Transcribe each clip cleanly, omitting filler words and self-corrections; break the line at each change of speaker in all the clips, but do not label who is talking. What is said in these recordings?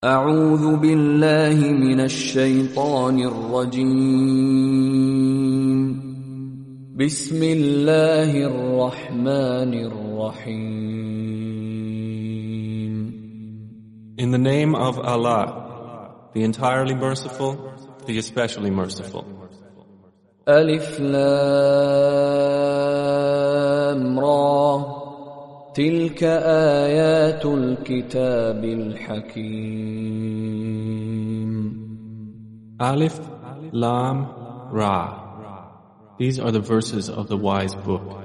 أعوذ بالله من الشيطان الرجيم بسم الله الرحمن الرحيم
In the name of Allah, the entirely merciful, the especially merciful.
ألف لام را تلك آيات الكتاب الحكيم
Alif, Lam, Ra. These are the verses of the wise book.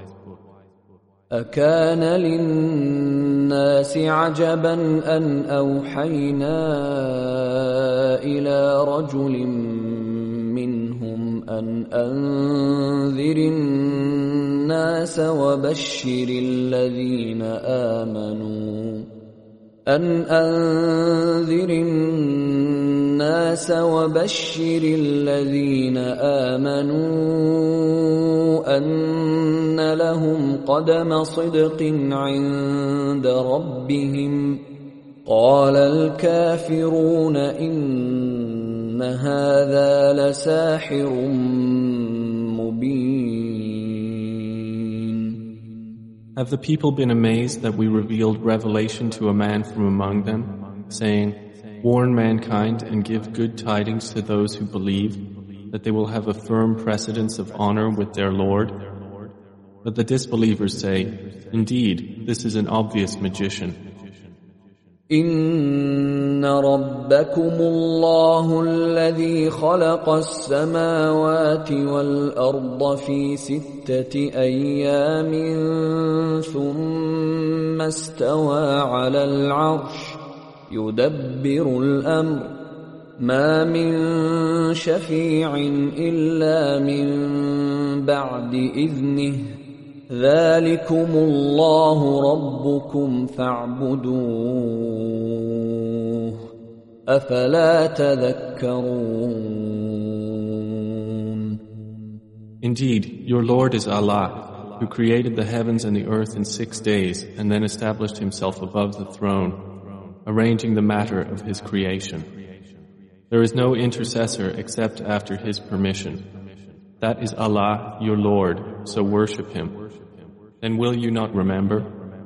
أكان للناس عجبا أن أوحينا إلى رجل منهم أن أنذر الناس وبشر الذين آمنوا أن لهم قدم صدق عند ربهم قال الكافرون إن هذا لساحر مبين.
Have the people been amazed that we revealed revelation to a man from among them, saying, warn mankind and give good tidings to those who believe, that they will have a firm precedence of honor with their Lord? But the disbelievers say, indeed, this is an obvious magician.
إن ربكم الله الذي خلق السماوات والأرض في 6 أيام ثم استوى على العرش يدبر الأمر ما من شفيع إلا من بعد إذنه ذلكم الله ربكم فاعبدوه أفلا تذكرون.
Indeed, your Lord is Allah, who created the heavens and the earth in 6 days and then established himself above the throne, arranging the matter of his creation. There is no intercessor except after his permission. That is Allah, your Lord, so worship him. Then will you not remember?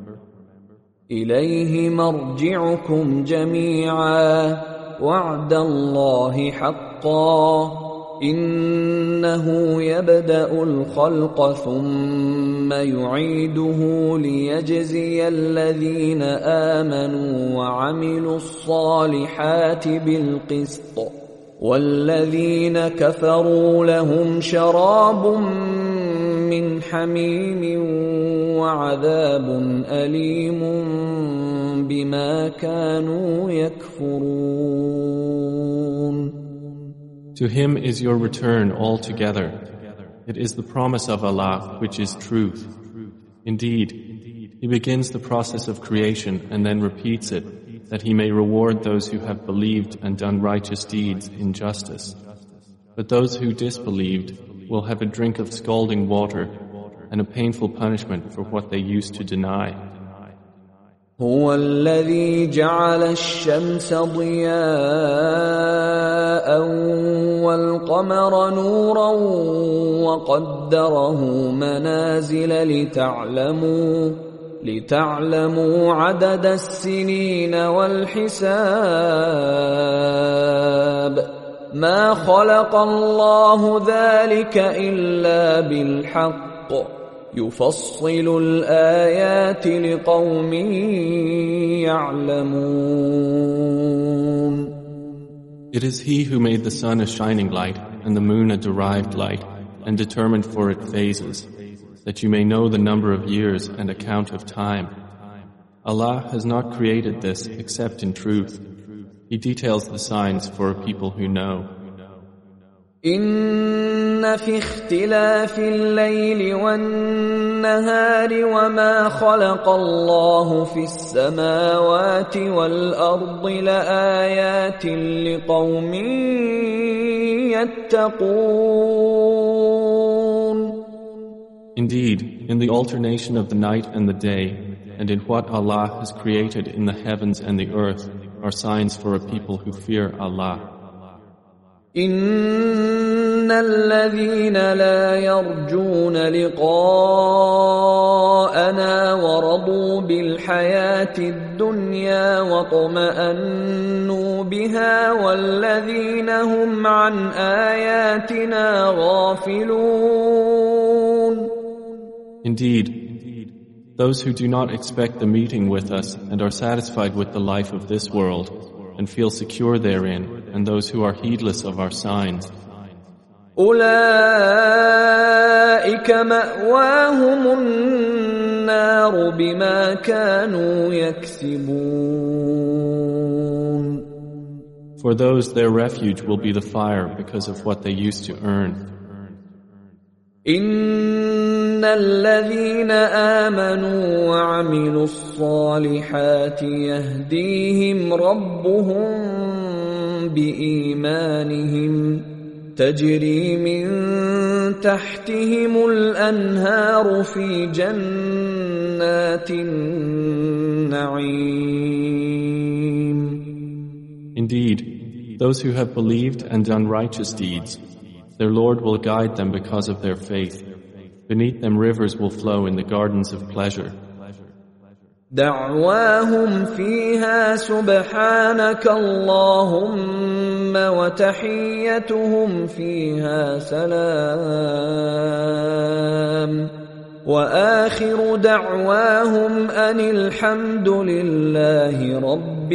إليه مرجعكم جميعا وعد الله حقا إنه يبدأ الخلق ثم يعيده ليجزي الذين آمنوا وعملوا الصالحات بالقسط والذين كفروا لهم شراب من حميم وعذاب أليم بما كانوا يكفرون.
To him is your return altogether. It is the promise of Allah which is truth. Indeed, He begins the process of creation and then repeats it, that He may reward those who have believed and done righteous deeds in justice. But those who disbelieved will have a drink of scalding water and a painful punishment for what they used to deny.
هو الذي جعل الشمس ضياء والقمر نورا وقدره منازل لتعلموا عدد السنين والحساب ما خلق الله ذلك إلا بالحق يفصل الآيات لقوم يعلمون.
It is He who made the sun a shining light and the moon a derived light and determined for it phases, that you may know the number of years and account of time. Allah has not created this except in truth. He details the signs for a people who know.
إن في اختلاف الليل والنهار وما خلق الله في السماوات والأرض لآيات لقوم يتقون.
Indeed, in the alternation of the night and the day, and in what Allah has created in the heavens and the earth, are signs for a people who fear Allah.
إن الذين لا يرجون لقاءنا ورضوا بالحياة الدنيا واطمأنوا بها والذين هم عن آياتنا غافلون.
Indeed, those who do not expect the meeting with us and are satisfied with the life of this world and feel secure therein, and those who are heedless of our signs.
أولئك مأواهم النار بما كانوا يكسبون.
For those, their refuge will be the fire because of what they used to earn.
إن الذين آمنوا وعملوا الصالحات يهديهم ربهم بإيمانهم تجري من تحتهم الأنهار في جنات النعيم.
Indeed, those who have believed and done righteous deeds, their Lord will guide them because of their faith. Beneath them rivers will flow in the gardens of pleasure.
دعواهم فيها سبحانك اللهم وتحيتهم فيها سلام وآخر دعواهم أن الحمد لله رب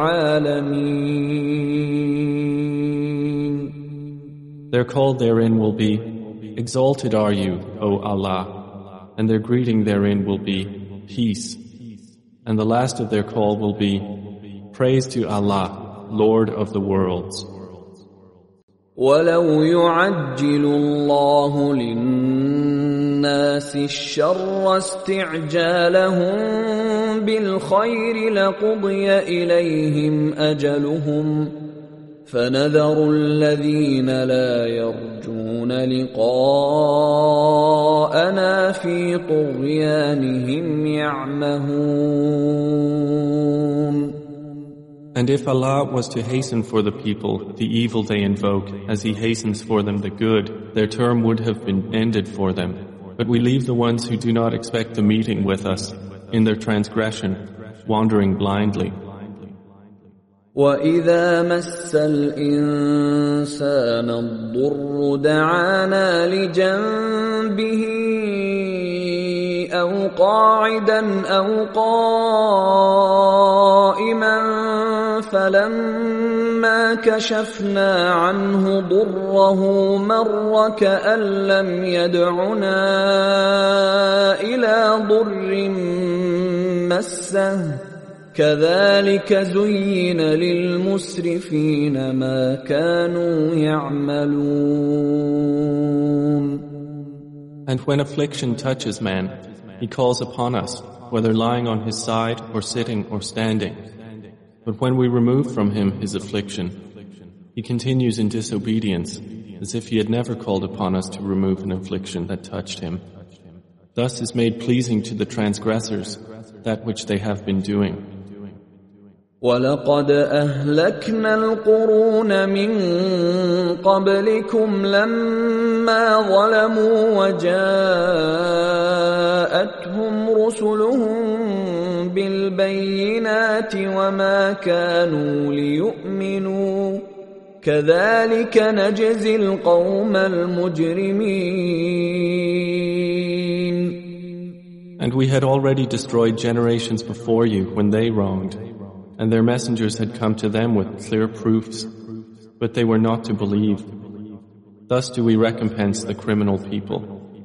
العالمين.
Their call therein will be, Exalted are you, O Allah, and their greeting therein will be, Peace. And the last of their call will be, Praise to Allah, Lord of the worlds.
وَلَوْ يُعَجِّلُ اللَّهُ لِلنَّاسِ الشَّرَّ اسْتِعْجَالَهُم بِالْخَيْرِ لَقُضِيَ إِلَيْهِمْ أَجَلُهُمْ فَنَذَرُ الَّذِينَ لَا يَرْجُونَ لِقَاءَنَا فِي طُغْيَانِهِمْ يَعْمَهُونَ.
And if Allah was to hasten for the people the evil they invoke, as He hastens for them the good, their term would have been ended for them. But we leave the ones who do not expect the meeting with us in their transgression, wandering blindly.
وَإِذَا مَسَّ الْإِنسَانَ الضُّرُّ دَعَانَا لِجَنبِهِ أَوْ قَاعِدًا أَوْ قَائِمًا فَلَمَّا كَشَفْنَا عَنْهُ ضُرَّهُ مَرَّ كَأَن لَّمْ يَدْعُنَا إِلَى ضُرٍّ مَّسَّهُ كذلك زين للمسرفين ما كانوا يعملون.
And when affliction touches man, he calls upon us, whether lying on his side or sitting or standing. But when we remove from him his affliction, he continues in disobedience, as if he had never called upon us to remove an affliction that touched him. Thus is made pleasing to the transgressors that which they have been doing.
وَلَقَدْ أَهْلَكْنَا الْقُرُونَ مِنْ قَبْلِكُمْ لَمَّا ظَلَمُوا وَجَاءَتْهُمْ رُسُلُهُم بِالْبَيِّنَاتِ وَمَا كَانُوا لِيُؤْمِنُوا كَذَلِكَ نَجْزِي الْقَوْمَ الْمُجْرِمِينَ.
And we had already destroyed generations before you when they wronged, and their messengers had come to them with clear proofs, but they were not to believe. Thus do we recompense the criminal people.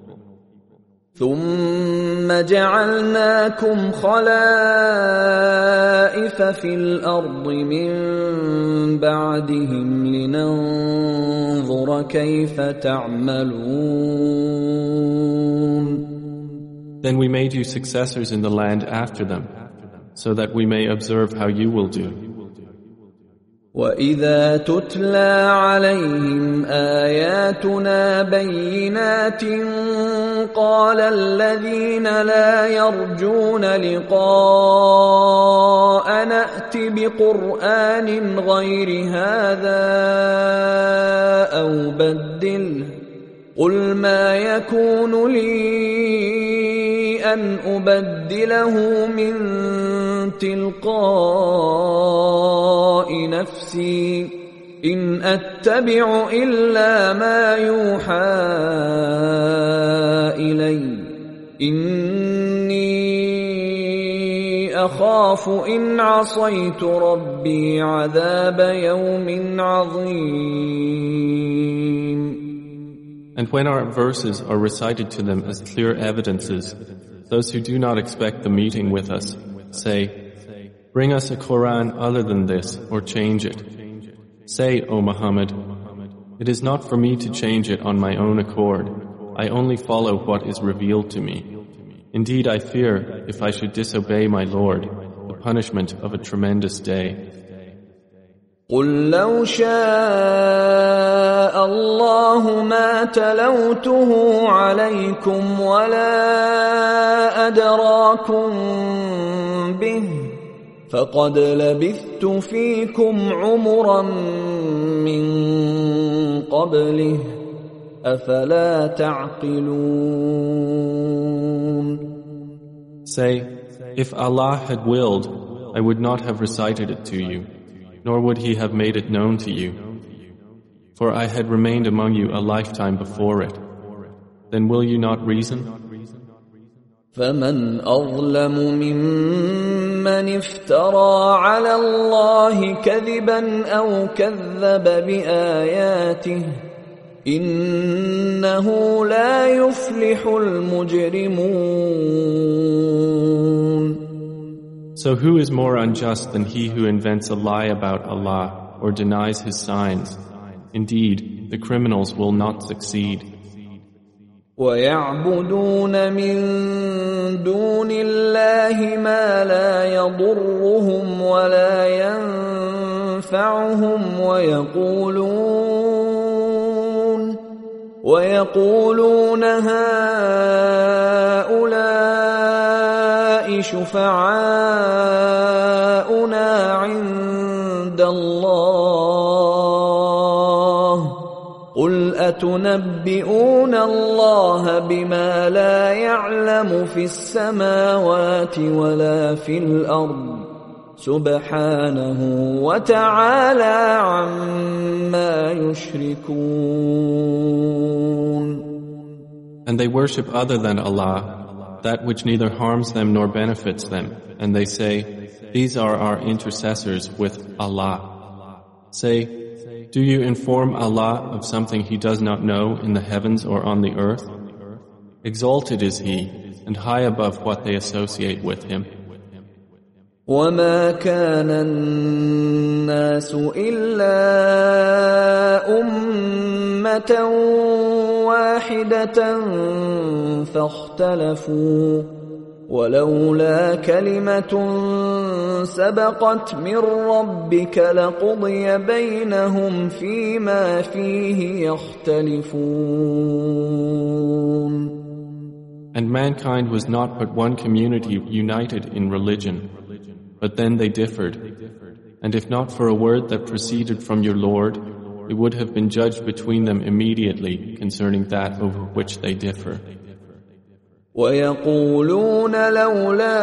ثُمَّ جَعَلْنَاكُمْ خَلَائِفَ فِي الْأَرْضِ مِن بَعْدِهِمْ لِنَنظُرَ كَيْفَ تَعْمَلُونَ.
Then we made you successors in the land after them, so that we may observe how you will do.
وَإِذَا تُتْلَى عَلَيْهِمْ آيَاتُنَا بَيِّنَاتٍ قَالَ الَّذِينَ لَا يَرْجُونَ لِقَاءَنَا ائْتِ بِقُرْآنٍ غَيْرِ هَذَا أَوْ بَدِّلْهُ قُلْ مَا يَكُونُ لِي أَنْ أُبَدِّلَهُ مِنْ تِلْقَاءِ نَفْسِي إِنْ أَتَّبِعُ إِلَّا مَا يُوحَى إِلَيَّ إِنِّي أَخَافُ إِنْ عَصَيْتُ رَبِّي عَذَابَ يَوْمٍ عَظِيمٍ.
And when our verses are recited to them as clear evidences, those who do not expect the meeting with us say, "Bring us a Quran other than this, or change it." Say, O Muhammad, "It is not for me to change it on my own accord. I only follow what is revealed to me. Indeed, I fear, if I should disobey my Lord, the punishment of a tremendous day."
قُل لَّوْ شَاءَ اللَّهُ مَا تَلَوْتُهُ عَلَيْكُمْ وَلَا أَدْرَاكُم بِهِ فَقَدْ لَبِثْتُ فِيكُمْ عُمُرًا مِّن قَبْلِهِ أَفَلَا تَعْقِلُونَ.
Say, if Allah had willed, I would not have recited it to you, nor would He have made it known to you. For I had remained among you a lifetime before it. Then will you not reason?
فَمَنْ أَظْلَمُ مِمَّنِ افْتَرَى عَلَى اللَّهِ كَذِبًا أَوْ كَذَّبَ بِآيَاتِهِ إِنَّهُ لَا يُفْلِحُ الْمُجْرِمُونَ.
So who is more unjust than he who invents a lie about Allah or denies His signs? Indeed, the criminals will not succeed.
وَيَعْبُدُونَ مِن دُونِ اللَّهِ مَا لَا يَضُرُّهُمْ وَلَا يَنفَعُهُمْ وَيَقُولُونَ هَؤُلَاءِ شُفَعَاؤُنَا عِندَ اللَّهِ قُلْ أَتُنَبِّئُونَ اللَّهَ بِمَا لَا يَعْلَمُ فِي السَّمَاوَاتِ وَلَا فِي الْأَرْضِ سُبْحَانَهُ وَتَعَالَى عَمَّا يُشْرِكُونَ.
And they worship other than Allah, that which neither harms them nor benefits them, and they say, "These are our intercessors with Allah." Say, "Do you inform Allah of something He does not know in the heavens or on the earth? Exalted is He, and high above what they associate with Him."
وَمَا كَانَ النَّاسُ إِلَّا أُمَّةً وَاحِدَةً فَاخْتَلَفُوا وَلَوْلَا كَلِمَةٌ سَبَقَتْ مِنْ رَبِّكَ لَقُضِيَ بَيْنَهُمْ فِيمَا فِيهِ يَخْتَلِفُونَ.
And mankind was not but one community united in religion, but then they differed. And if not for a word that proceeded from your Lord, it would have been judged between them immediately concerning that over which they differ.
وَيَقُولُونَ لَوْلَا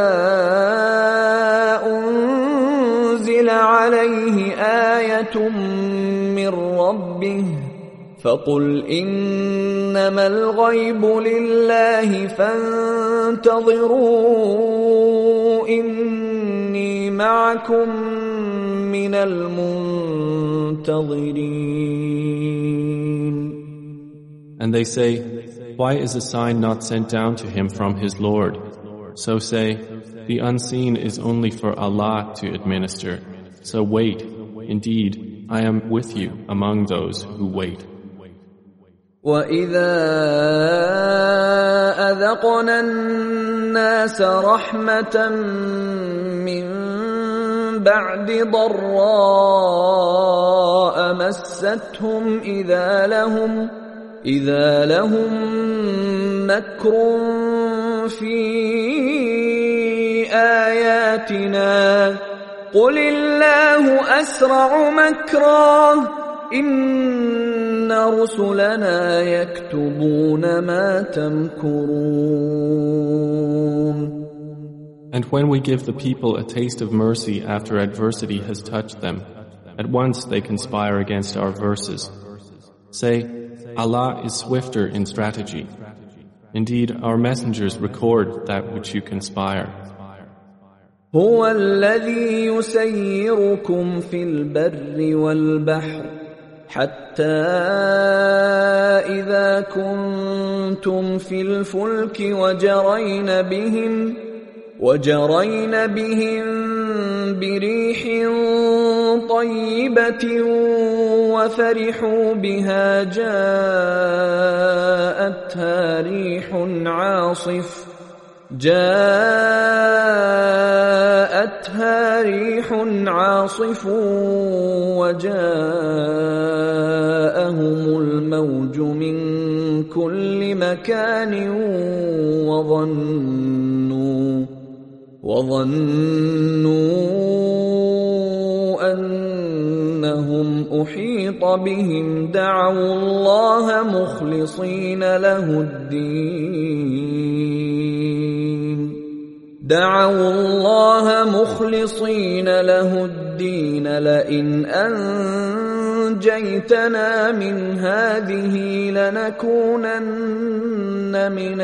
أُنزِلَ عَلَيْهِ آيَةٌ مِّن رَّبِّهِ فَقُلْ إِنَّمَا الْغَيْبُ لِلَّهِ فَانتَظِرُوا إِنِّي مَعَكُمْ مِنَ الْمُنتَظِرِينَ.
And they say, "Why is a sign not sent down to him from his Lord?" So say, "The unseen is only for Allah to administer. So wait. Indeed, I am with you among those who wait."
وَإِذَا أَذَقْنَا النَّاسَ رَحْمَةً مِّن بَعْدِ ضَرَّاءٍ مستهم إذا لهم مكر في آياتنا قل الله أسرع مكرا إن رسلنا يكتبون ما تمكرون.
And when we give the people a taste of mercy after adversity has touched them, at once they conspire against our verses. Say, Allah is swifter in strategy. Indeed, our messengers record that which you conspire.
هو الذي يسيركم في البر والبحر حتى إذا كنتم في الفلك وجرين بهم بريح طيبة وفرحوا بها جاءتها ريح عاصف وجاءهم الموج من كل مكان وظنوا أنهم أحيط بهم دعوا الله مخلصين له الدين لئن أنجيتنا من هذه لنكونن من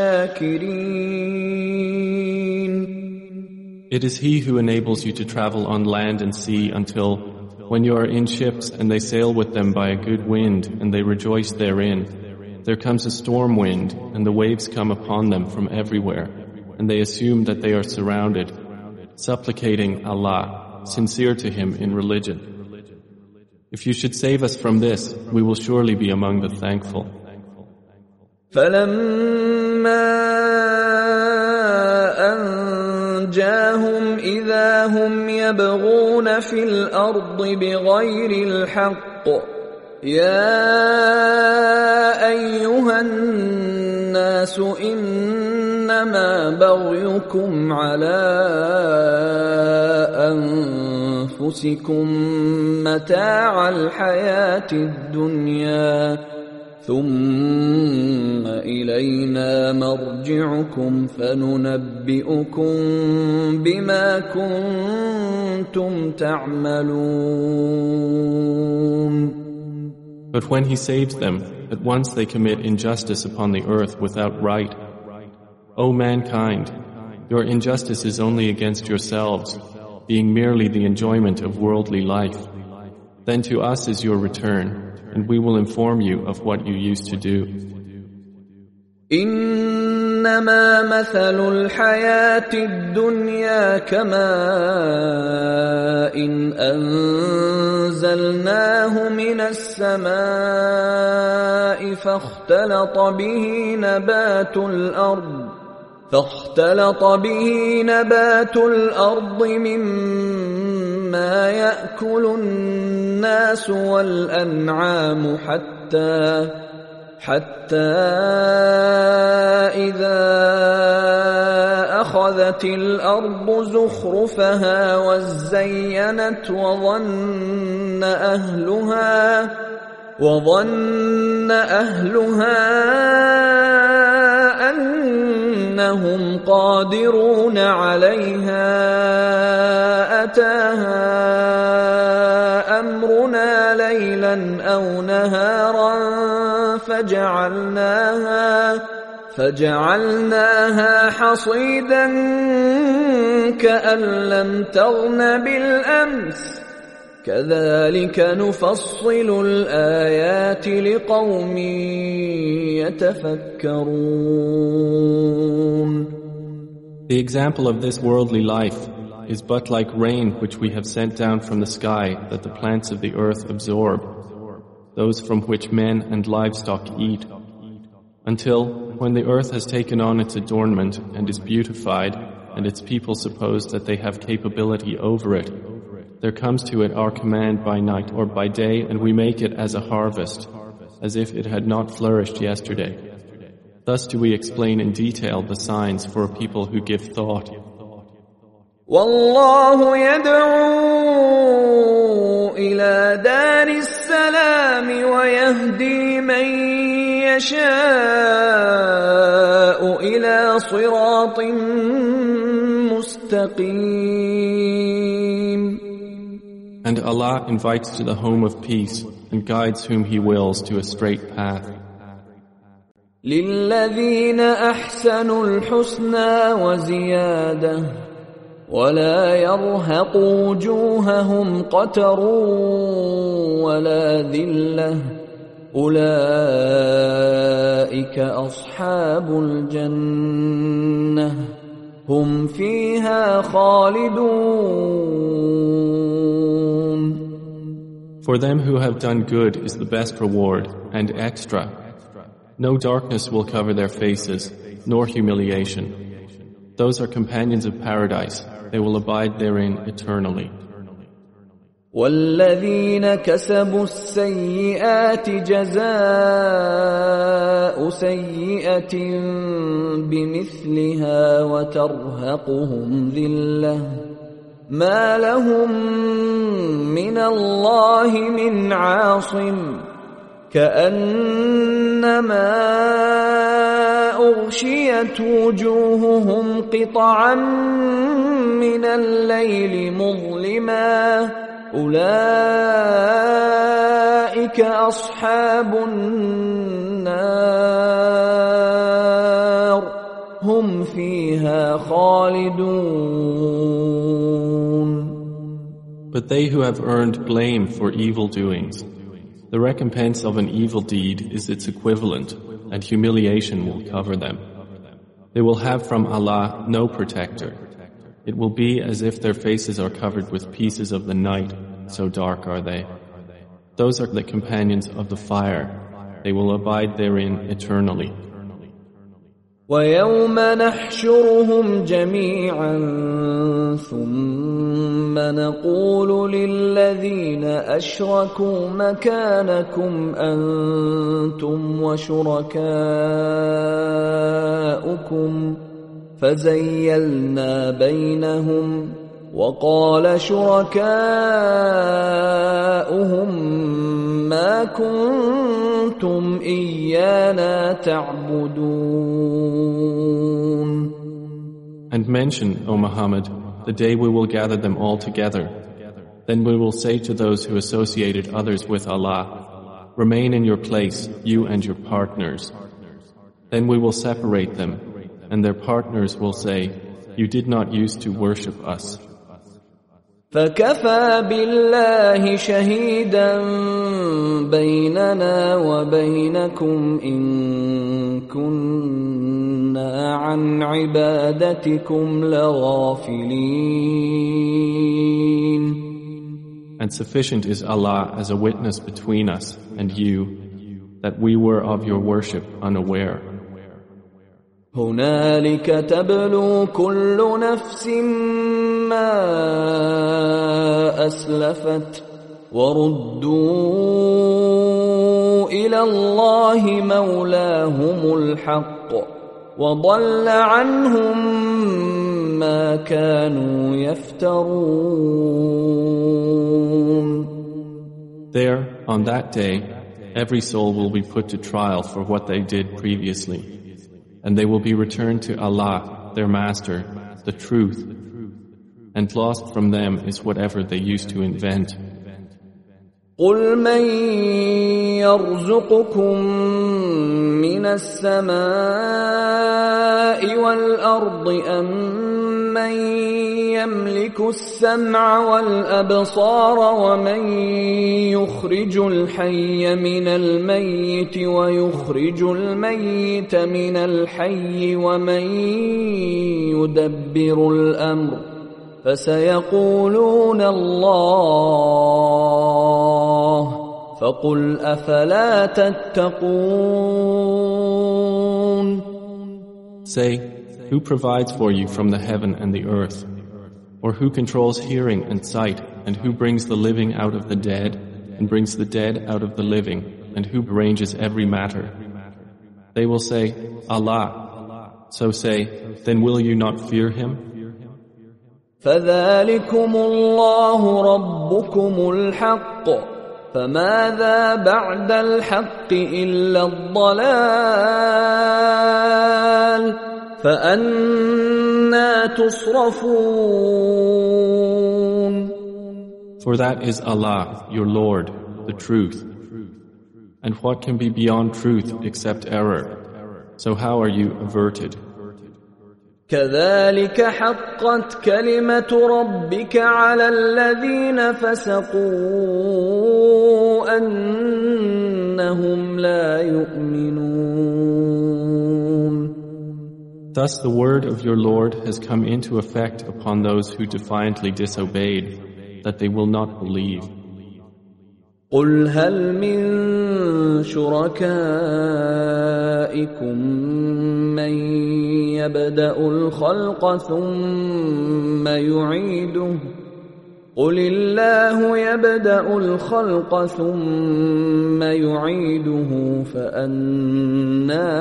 الشاكرين.
It is He who enables you to travel on land and sea until, when you are in ships and they sail with them by a good wind and they rejoice therein, there comes a storm wind and the waves come upon them from everywhere, and they assume that they are surrounded, supplicating Allah, sincere to Him in religion. If you should save us from this, we will surely be among the thankful.
أنجاهم إذا هم يبغون في الأرض بغير الحق يا أيها الناس إنما بغيكم على أنفسكم متاع الحياة الدنيا ثم إلينا مرجعكم فننبئكم بما كنتم تعملون.
But when He saves them, at once they commit injustice upon the earth without right. O mankind, your injustice is only against yourselves, being merely the enjoyment of worldly life. Then to us is your return, and we will inform you of what you used to do.
إنما مثل الحياة الدنيا كماء إن أنزلناه من السماء فاختلط به نبات الأرض مما يأكل الناس والأنعام حتى إذا أخذت الأرض زخرفها وزينت وظن أهلها أنهم قادرون عليها أتاها أمرنا ليلا أو نهارا فجعلناها حصيدا كأن لم تغن بالأمس كذلك نفصل الآيات لقوم يتفكرون.
The example of this worldly life is but like rain which we have sent down from the sky that the plants of the earth absorb, those from which men and livestock eat, until when the earth has taken on its adornment and is beautified and its people suppose that they have capability over it, There comes to it our command by night or by day, and we make it as a harvest, as if it had not flourished yesterday. Thus do we explain in detail the signs for a people who give thought.
والله يدعو إلى دار السلام ويهدي من يشاء إلى صراط مستقيم.
And Allah invites to the home of peace and guides whom He wills to a straight path.
للذين أحسنوا الحسنى وزيادة ولا يرهق وجوههم قتر ولا ذلة أولئك أصحاب الجنة هم فيها خالدون.
For them who have done good is the best reward and extra. No darkness will cover their faces, nor humiliation. Those are companions of paradise. They will abide therein eternally.
والذين كسبوا السيئات جزاء سيئة بمثلها وترهقهم ذلة ما لهم من الله من عاصم كأنما أغشيت وجوههم قطعا من الليل مظلما أولئك أصحاب النار هم فيها خالدون.
But they who have earned blame for evil doings, the recompense of an evil deed is its equivalent, and humiliation will cover them. They will have from Allah no protector. It will be as if their faces are covered with pieces of the night, so dark are they. Those are the companions of the fire. They will abide therein eternally.
وَيَوْمَ نَحْشُرُهُمْ جَمِيعًا ثُمَّ نَقُولُ لِلَّذِينَ أَشْرَكُوا مَكَانَكُمْ أَنْتُمْ وَشُرَكَاؤُكُمْ فَزَيَّلْنَا بَيْنَهُمْ وَقَالَ شُرَكَاؤُهُمْ مَا كُنْتُمْ إِيَّانَا تَعْبُدُونَ.
And mention, O Muhammad, the day we will gather them all together. Then we will say to those who associated others with Allah, remain in your place, you and your partners. Then we will separate them, and their partners will say, you did not used to worship us.
فَكَفَى بِاللَّهِ شَهِيدًا بَيْنَنَا وَبَيْنَكُمْ إِن كُنَّا عَنْ عِبَادَتِكُمْ لَغَافِلِينَ.
And sufficient is Allah as a witness between us and you, that we were of your worship unaware.
هنالك تبلو كل نفس ما أسلفت وردوا إلى الله مولاهم الحق وضل عنهم ما كانوا يفترون.
There, on that day, every soul will be put to trial for what they did previously. And they will be returned to Allah, their Master, the truth, and lost from them is whatever they used to invent.
قُلْ مَنْ يَرْزُقُكُمْ مِنَ السَّمَاءِ وَالْأَرْضِ أَمَّنْ يَمْلِكُ السَّمْعَ وَالْأَبْصَارَ وَمَنْ يُخْرِجُ الْحَيَّ مِنَ الْمَيِّتِ وَيُخْرِجُ الْمَيِّتَ مِنَ الْحَيِّ وَمَنْ يُدَبِّرُ الْأَمْرَ فَسَيَقُولُونَ اللَّهُ فَقُلْ أَفَلَا تَتَّقُونَ.
Say, who provides for you from the heaven and the earth? Or who controls hearing and sight and who brings the living out of the dead, and brings the dead out of the living, and who arranges every matter? They will say, Allah. So say, then will you not fear Him?
فَذَلِكُمُ اللَّهُ رَبُّكُمُ الْحَقُّ فَمَاذَا بَعْدَ الْحَقِّ إِلَّا الضَّلَالُ فَأَنَّى تُصْرَفُونَ.
For that is Allah, your Lord, the truth. And what can be beyond truth except error? So how are you averted?
كذلك حقت كلمة ربك على الذين فسقوا أنهم لا يؤمنون.
Thus the word of your Lord has come into effect upon those who defiantly disobeyed, that they will not believe.
قل هل من شركائكم من يبدأ الخلق ثم يعيده قل الله يبدأ الخلق ثم يعيده فأنى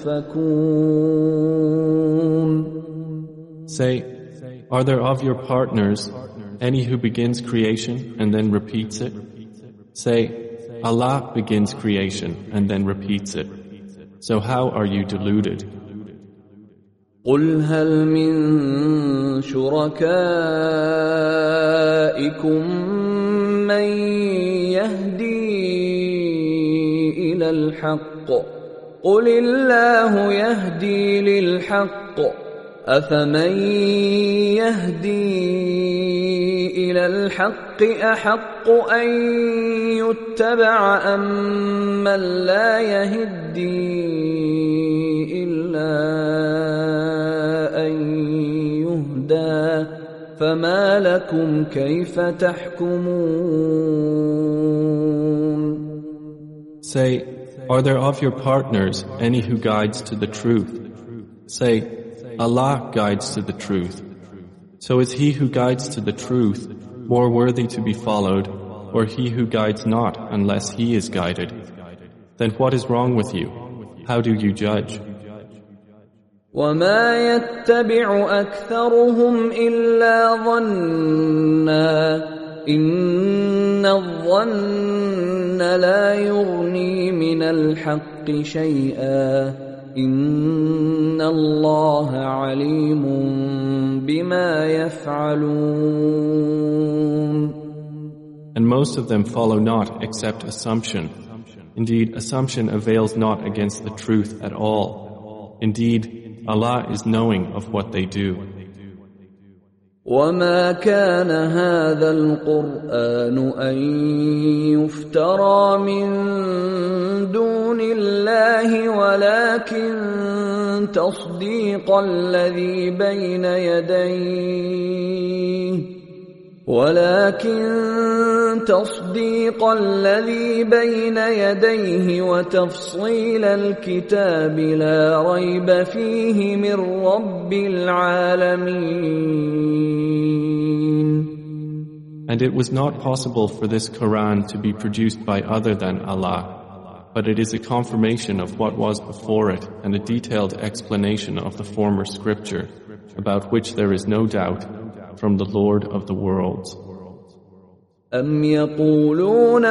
تؤفكون.
Say, are there of your partners any who begins creation and then repeats it? Say, Allah begins creation and then repeats it. So how are you deluded?
قل هل من شركائكم من يهدي إلى الحق قل الله يهدي للحق أفمن يهدي إلى الحق أحق أن يتبع أم من لا يهدي إلا أن يهدى فما لكم كيف تحكمون.
Say, are there of your partners any who guides to the truth? Say, Allah guides to the truth. So is he who guides to the truth more worthy to be followed, or he who guides not unless he is guided? Then what is wrong with you? How do you judge?
وَمَا يَتَّبِعُ أَكْثَرُهُمْ إِلَّا ظَنًّا إِنَّ الظَّنَّ لَا يُغْنِي مِنَ الْحَقِّ شَيْئًا إِنَّ اللَّهَ عَلِيمٌ بِمَا يَفْعَلُونَ.
And most of them follow not except assumption. Indeed, assumption avails not against the truth at all. Indeed, Allah is knowing of what they do.
وَمَا كَانَ هَذَا الْقُرْآنُ أَن يُفْتَرَى مِن دُونِ اللَّهِ ولكن تصديق الذي بين يديه وتفصيل الكتاب لا ريب فيه من رب العالمين.
And it was not possible for this Quran to be produced by other than Allah, but it is a confirmation of what was before it and a detailed explanation of the former scripture, about which there is no doubt, from the Lord of the worlds.
أَمْ يَقُولُونَ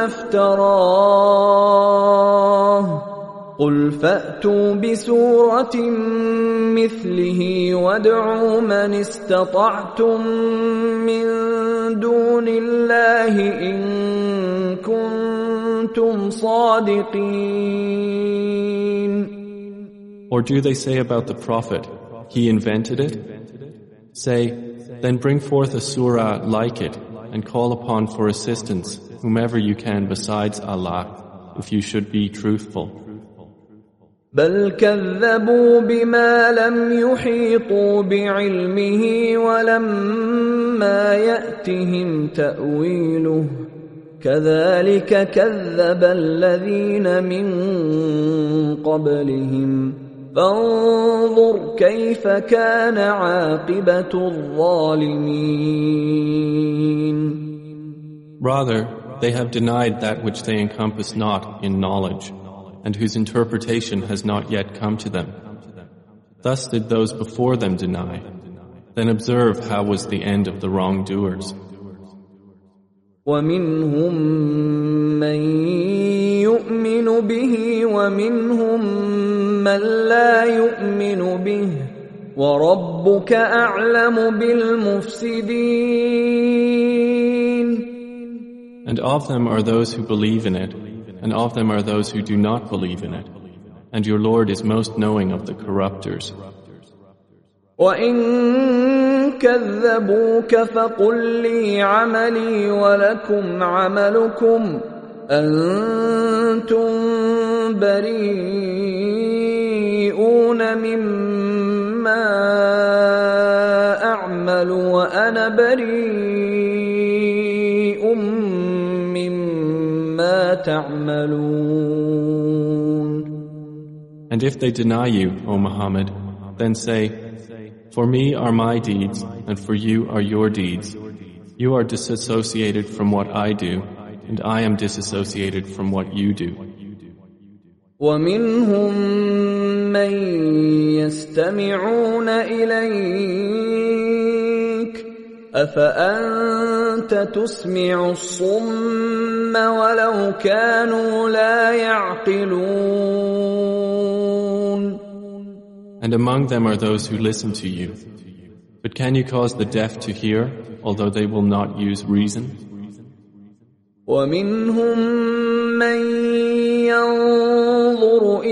افْتَرَاهُ قُلْ فَأْتُوا بِسُورَةٍ مِثْلِهِ وَادْعُوا مَنِ اسْتَطَعْتُم مِّن دُونِ اللَّهِ إِن كُنتُمْ صَادِقِينَ.
Or do they say about the Prophet, he invented it? Say, then bring forth a surah like it and call upon for assistance whomever you can besides Allah, if you should be truthful.
بل كذبوا بما لم يحيطوا بعلمه ولما يأتهم تأويله كذلك كذب الذين من قبلهم فانظر كيف كان عاقبة الظالمين.
Rather, they have denied that which they encompass not in knowledge, and whose interpretation has not yet come to them. Thus did those before them deny. Then observe how was the end of the wrongdoers.
وَمِنْهُمْ مَنْ يُؤْمِنُ بِهِ وَمِنْهُمْ مَنْ لَا يُؤْمِنُ بِهِ وَرَبُّكَ أَعْلَمُ بِالْمُفْسِدِينَ.
And of them are those who believe in it, and of them are those who do not believe in it. And your Lord is most knowing of the corrupters.
وَإِن كَذَّبُوكَ فَقُل لِّي عَمَلِي وَلَكُمْ عَمَلُكُمْ أَنْتُمْ بَرِيئُونَ مِمَّا أَعْمَلُ وَأَنَا بَرِيءٌ مِّمَّا تَعْمَلُونَ.
And if they deny you, O Muhammad, then say, for me are my deeds, and for you are your deeds. You are disassociated from what I do, and I am disassociated from what you do.
وَمِنْهُمْ مَنْ يَسْتَمِعُونَ إِلَيْكَ أَفَأَنْتَ تُسْمِعُ الصُّمَّ وَلَوْ كَانُوا لَا يَعْقِلُونَ.
And among them are those who listen to you. But can you cause the deaf to hear, although they will not use reason?
وَمِنْهُمْ مَنْ يَنْظُرُ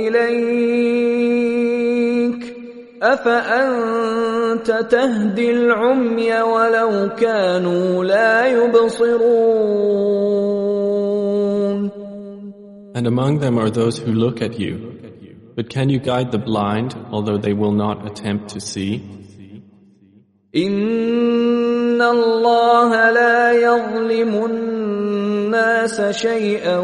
إِلَيْكَ أَفَأَنْتَ تَهْدِي الْعُمْيَ وَلَوْ كَانُوا لَا يُبْصِرُونَ.
And among them are those who look at you. But can you guide the blind, although they will not attempt to see?
إِنَّ اللَّهَ لَا يَظْلِمُ النَّاسَ شَيْئًا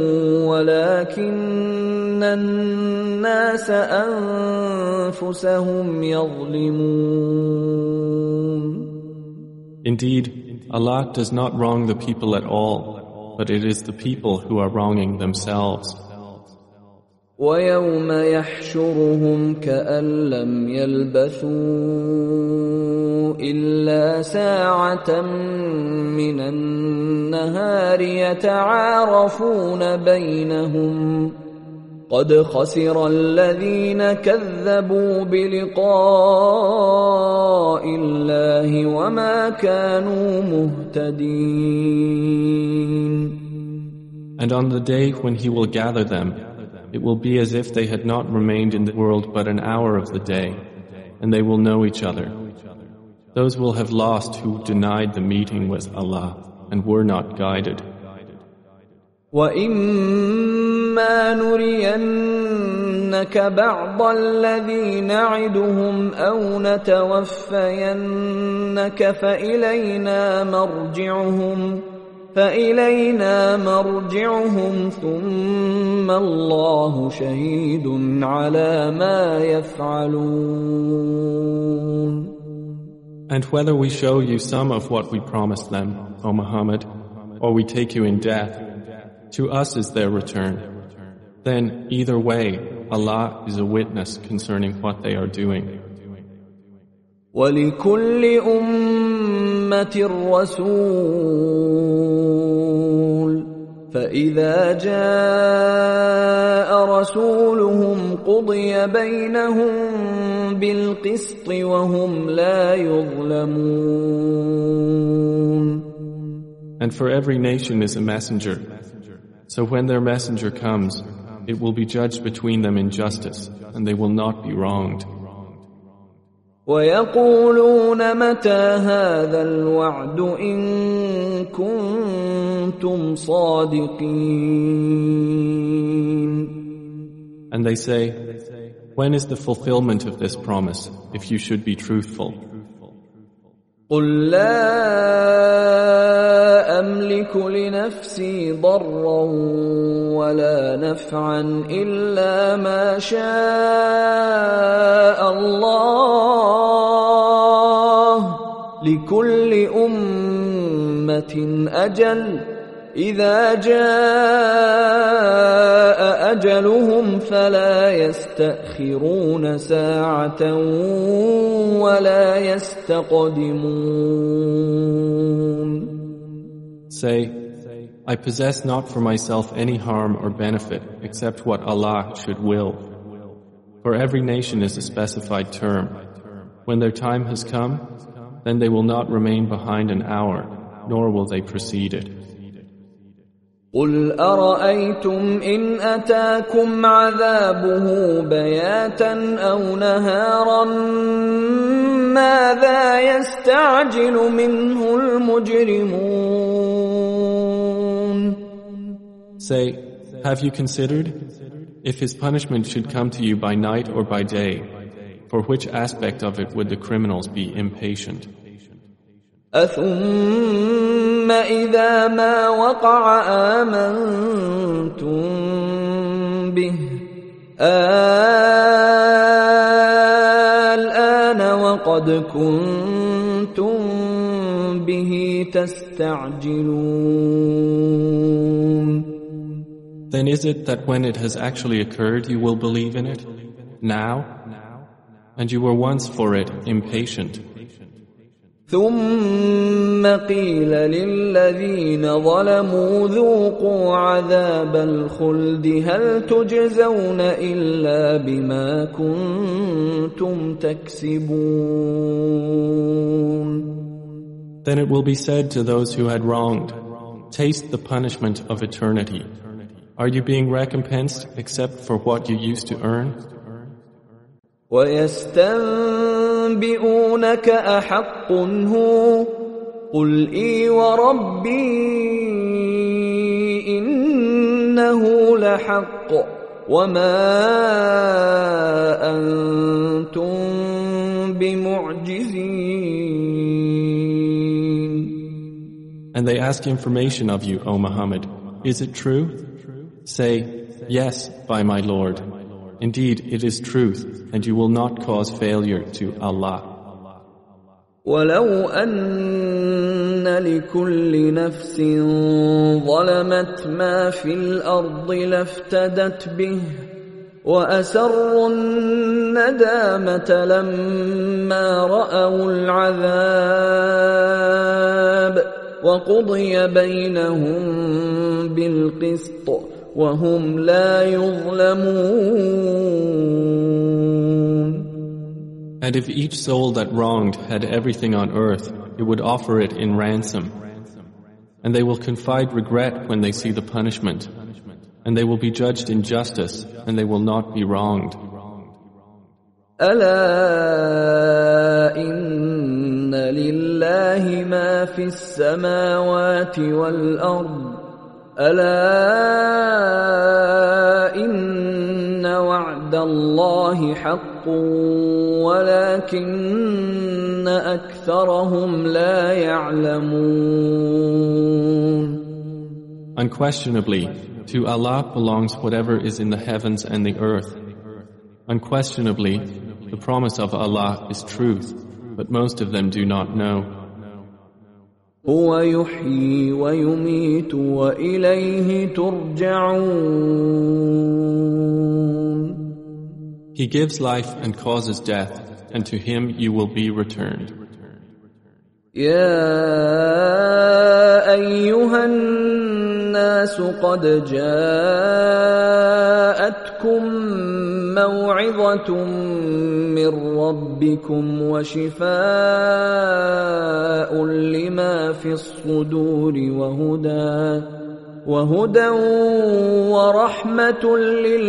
وَلَكِنَّ النَّاسَ أَنفُسَهُمْ يَظْلِمُونَ.
Indeed, Allah does not wrong the people at all, but it is the people who are wronging themselves.
وَيَوْمَ يَحْشُرُهُمْ كَأَن لَّمْ يَلْبَثُوا إِلَّا سَاعَةً مِّنَ النَّهَارِ يَتَعَارَفُونَ بَيْنَهُمْ قَدْ خَسِرَ الَّذِينَ كَذَّبُوا بِلِقَاءِ اللَّهِ وَمَا كَانُوا مُهْتَدِينَ.
And on the day when He will gather them, it will be as if they had not remained in the world but an hour of the day, and they will know each other. Those will have lost who denied the meeting with Allah and were not guided.
وَإِمَّا نُرِيَنَّكَ بَعْضَ الَّذِي نَعِدُهُمْ أَوْ نَتَوَفَّيَنَّكَ فإلينا مرجعهم ثم الله شهيد على ما يفعلون.
And whether we show you some of what we promised them, O Muhammad, or we take you in death, to us is their return. Then, either way, Allah is a witness concerning what they are doing.
وَلِكُلِّ أُمَّةٍ رَسُولٌ فَإِذَا جَاءَ رَسُولُهُمْ قُضِيَ بَيْنَهُم بِالْقِسْطِ وَهُمْ لَا يُظْلَمُونَ.
And for every nation is a messenger. So when their messenger comes, it will be judged between them in justice, and they will not be wronged.
وَيَقُولُونَ مَتَى هَذَا الْوَعْدُ إِن كُنتُمْ صَادِقِينَ.
And they say, when is the fulfillment of this promise, if you should be truthful?
قُل لَّا أَمْلِكُ لِنَفْسِي ضَرًّا وَلَا نَفْعًا إِلَّا مَا شَاءَ اللَّهُ لِكُلِّ أُمَّةٍ أَجَلٌ إذا جاء أجلهم فلا يستأخرون ساعة ولا يستقدمون.
Say, I possess not for myself any harm or benefit except what Allah should will. For every nation is a specified term. When their time has come, then they will not remain behind an hour, nor will they precede it.
قل أرأيتم إن أتاكم عذابه بياتا أو نهارا ماذا يستعجل منه المجرمون.
Say, have you considered, if his punishment should come to you by night or by day, for which aspect of it would the criminals be impatient?
أثم إذا ما وقع آمنتم به الآن وقد كنتم به تستعجلون.
Then is it that when it has actually occurred you will believe in it? Now? And you were once for it impatient.
ثم قيل للذين ظلموا ذوقوا عذاب الخلد هل تجزون إلا بما كنتم تكسبون.
Then it will be said to those who had wronged, taste the punishment of eternity. Are you being recompensed except for what you used to earn?
ويستنبئونك أحق هو قل إي وربي إنه لحق وما أنتم بمعجزين.
And they ask information of you, O Muhammad. Is it true? Say, yes, by my Lord. Indeed, it is truth, and you will not cause failure to Allah.
ولو أن لكل نفس ظلمت ما في الأرض لافتدت به وأسروا الندامة لما رأوا العذاب وقضي بينهم بالقسط وهم لا يظلمون.
And if each soul that wronged had everything on earth, it would offer it in ransom. And they will confide regret when they see the punishment. And they will be judged in justice, and they will not be wronged.
ألا إن لله ما في السماوات والأرض ألا إن وعد الله حق ولكن أكثرهم لا يعلمون.
Unquestionably, to Allah belongs whatever is in the heavens and the earth. Unquestionably, the promise of Allah is truth, but most of them do not know.
هو يحيي ويميت وإليه ترجعون.
He gives life and causes death, and to Him you will be returned.
يا أيها الناس قد جاءتكم موعظة من ربكم وشفاء لما في الصدور وهدى ورحمة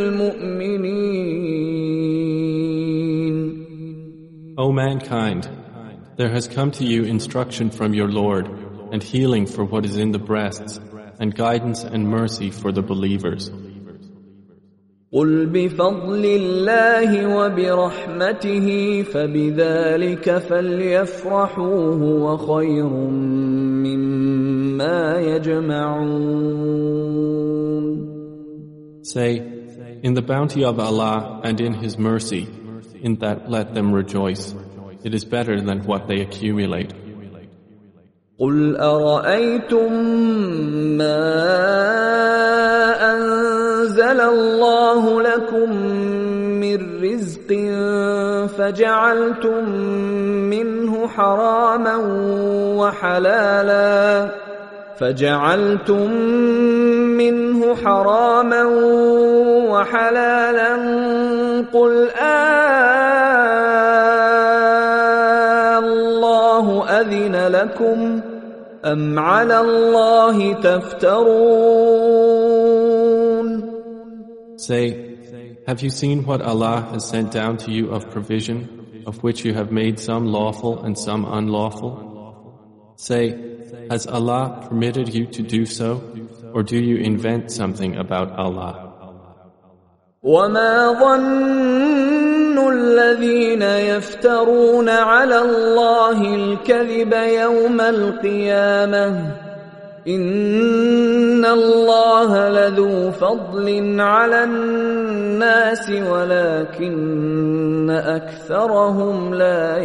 للمؤمنين.
O mankind, there has come to you instruction from your Lord, and healing for what is in the breasts, and guidance and mercy for the believers.
قل بفضل الله وبرحمته فبذلك فليفرحوا هو خير مما يجمعون.
Say, in the bounty of Allah and in His mercy, in that let them rejoice. It is better than what they accumulate.
قل أرأيتم ما أنزل الله لكم من رزق فجعلتم منه حراما وحلالا قل الله أذن لكم أم على الله تفترون.
Say, have you seen what Allah has sent down to you of provision, of which you have made some lawful and some unlawful? Say, has Allah permitted you to do so, or do you invent something about Allah?
وَمَا ظَنُّ الَّذِينَ يَفْتَرُونَ عَلَى اللَّهِ الْكَذِبَ يَوْمَ الْقِيَامَةِ إِنَّ اللَّهَ لَذُو فَضْلٍ عَلَى النَّاسِ وَلَكِنَّ أَكْثَرَهُمْ لَا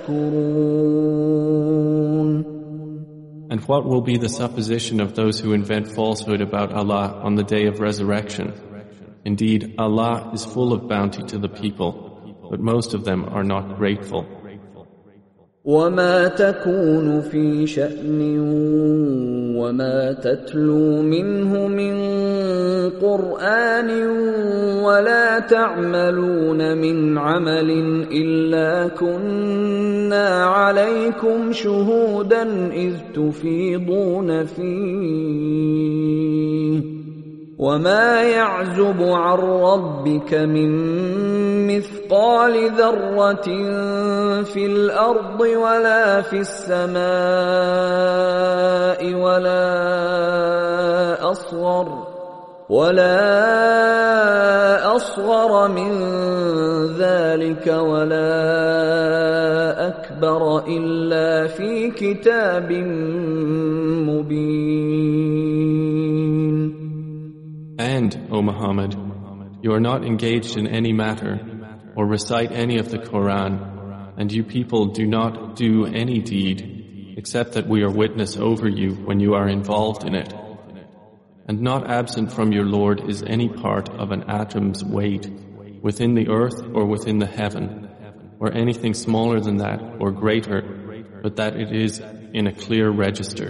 يَشْكُرُونَ.
And what will be the supposition of those who invent falsehood about Allah on the day of resurrection? Indeed, Allah is full of bounty to the people, but most of them are not grateful.
وَمَا تَكُونُ فِي شَأْنٍ وَمَا تَتْلُو مِنْهُ مِنْ قُرْآنٍ وَلَا تَعْمَلُونَ مِنْ عَمَلٍ إِلَّا كُنَّا عَلَيْكُمْ شُهُودًا إِذْ تُفِيضُونَ فِيهِ وَمَا يَعْزُبُ عَنْ رَبِّكَ مِنْ مِثْقَالِ ذَرَّةٍ فِي الْأَرْضِ وَلَا فِي السَّمَاءِ ولا أصغر من ذلك ولا أكبر إلا في كتاب مبين.
And, O Muhammad, you are not engaged in any matter or recite any of the Quran, and you people do not do any deed except that we are witness over you when you are involved in it. And not absent from your Lord is any part of an atom's weight within the earth or within the heaven, or anything smaller than that or greater, but that it is in a clear register.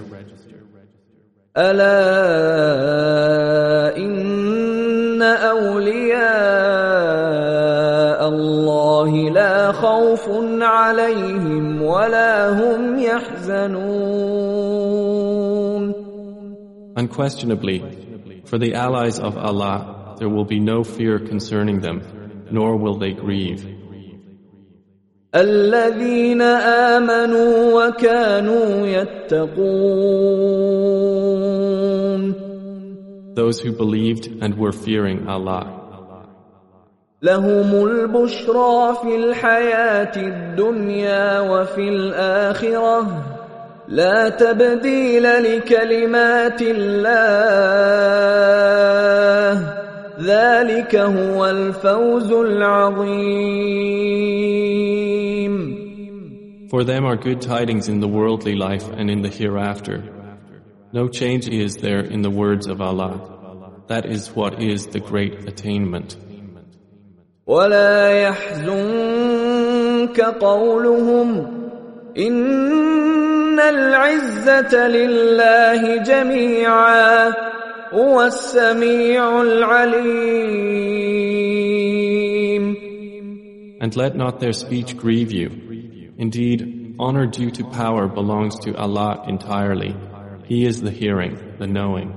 ألا إن أولياء الله لا خوف عليهم ولا هم يحزنون.
Unquestionably, for the allies of Allah, there will be no fear concerning them, nor will they grieve.
الذين آمنوا وكانوا يتقون.
Those who believed and were fearing Allah.
لهم البشرى في الحياة الدنيا وفي الآخرة لا تبديل لكلمات الله ذلك هو الفوز العظيم.
For them are good tidings in the worldly life and in the hereafter. No change is there in the words of Allah. That is what is the great attainment.
ولا يحزنك قولهم إن العزة لله جميعا هو السميع العليم.
And let not their speech grieve you. Indeed, honor due to power belongs to Allah entirely. He is the hearing, the knowing.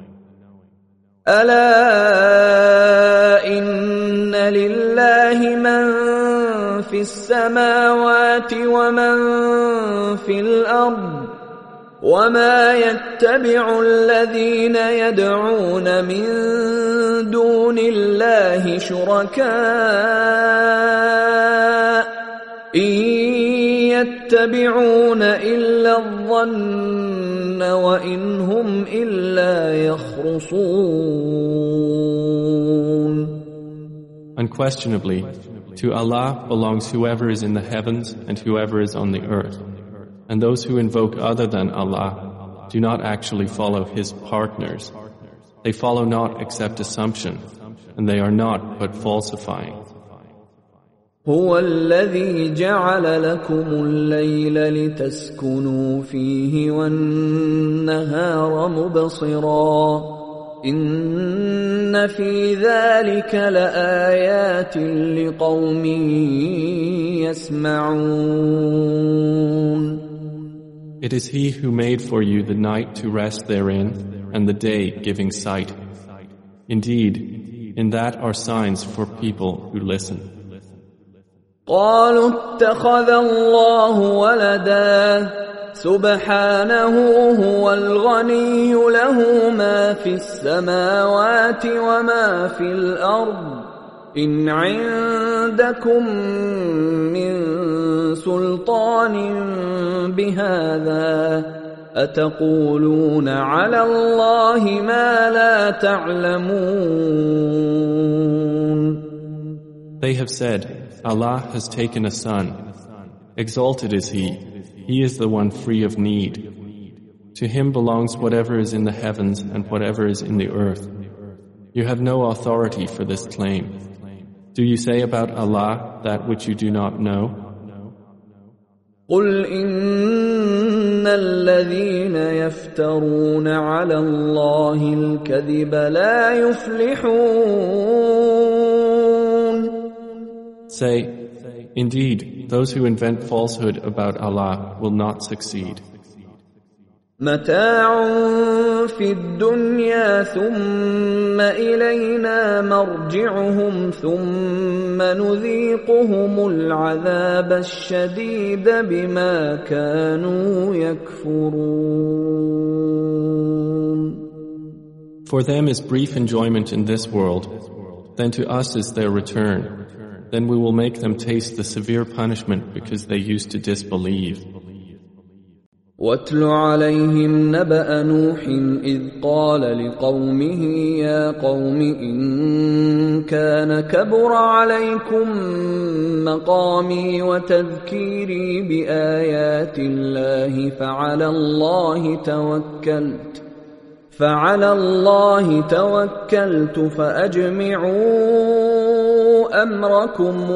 ألا إن لله من في السماوات ومن في الأرض وما يتبع الذين يدعون من دون الله شركاء إن يتبعون إلا الظن وإن هم إلا يخرصون.
Unquestionably, to Allah belongs whoever is in the heavens and whoever is on the earth. And those who invoke other than Allah do not actually follow His partners. They follow not except assumption, and they are not but falsifying.
هو الذي جعل لكم الليل لتسكنوا فيه والنهار مبصرا إن في ذلك لآيات لقوم يسمعون.
It is He who made for you the night to rest therein and the day giving sight. Indeed, in that are signs for people who listen.
قالوا اتخذ الله ولدا سبحانه هو الغني له ما في السماوات وما في الأرض إن عندكم من سلطان بهذا أتقولون على الله ما لا تعلمون.
They have said, Allah has taken a son. Exalted is He. He is the one free of need. To Him belongs whatever is in the heavens and whatever is in the earth. You have no authority for this claim. Do you say about Allah that which you do not know?
قل إن الذين يفترون على الله الكذب لا يفلحون.
Say, indeed, those who invent falsehood about Allah will not succeed.
متاع في الدنيا ثم إلينا مرجعهم ثم نذيقهم العذاب الشديد بما كانوا يكفرون.
For them is brief enjoyment in this world, then to us is their return. Then we will make them taste the severe punishment because they used to disbelieve.
واتل عليهم نبأ نوح إذ قال لقومه يا قوم إن كان كبر عليكم مقامي وتذكيري بآيات الله فعلى الله توكلت فأجمعوا أمركم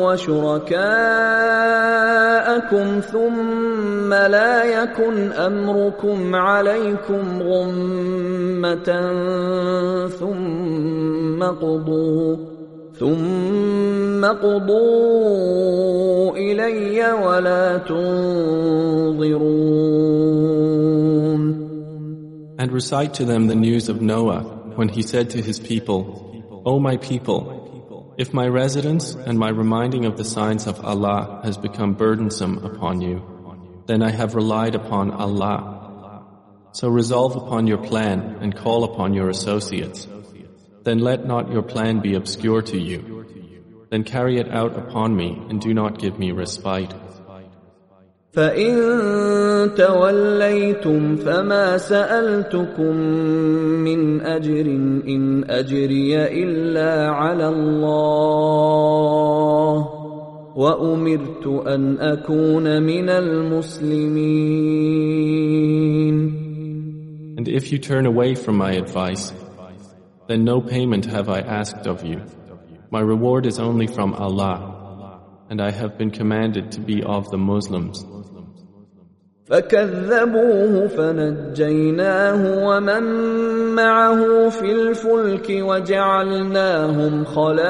وشركاءكم ثم لا يكن أمركم عليكم غمة ثم قضوا إلي ولا تنظرون.
And recite to them the news of Noah when he said to his people, O my people, if my residence and my reminding of the signs of Allah has become burdensome upon you, then I have relied upon Allah. So resolve upon your plan and call upon your associates. Then let not your plan be obscure to you. Then carry it out upon me and do not give me respite.
فإن توليتم فما سألتكم من أجر إن أجري إلا على الله وأمرت أن أكون من المسلمين.
And if you turn away from my advice, then no payment have I asked of you. My reward is only from Allah, and I have been commanded to be of the Muslims.
فكذبوه فنجيناه ومن معه في الفلك وجعلناهم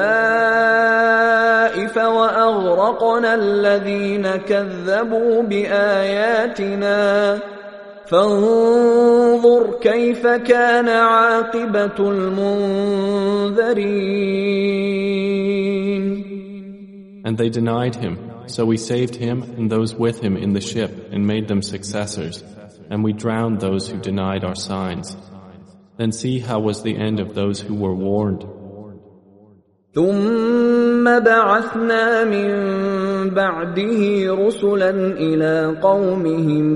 خلائف وأغرقنا الذين كذبوا بآياتنا فانظر كيف كان عاقبة المنذرين.
And they denied him. So we saved him and those with him in the ship and made them successors, and we drowned those who denied our signs. Then see how was the end of those who were warned.
ثم بعثنا من بعده رسلا إلى قومهم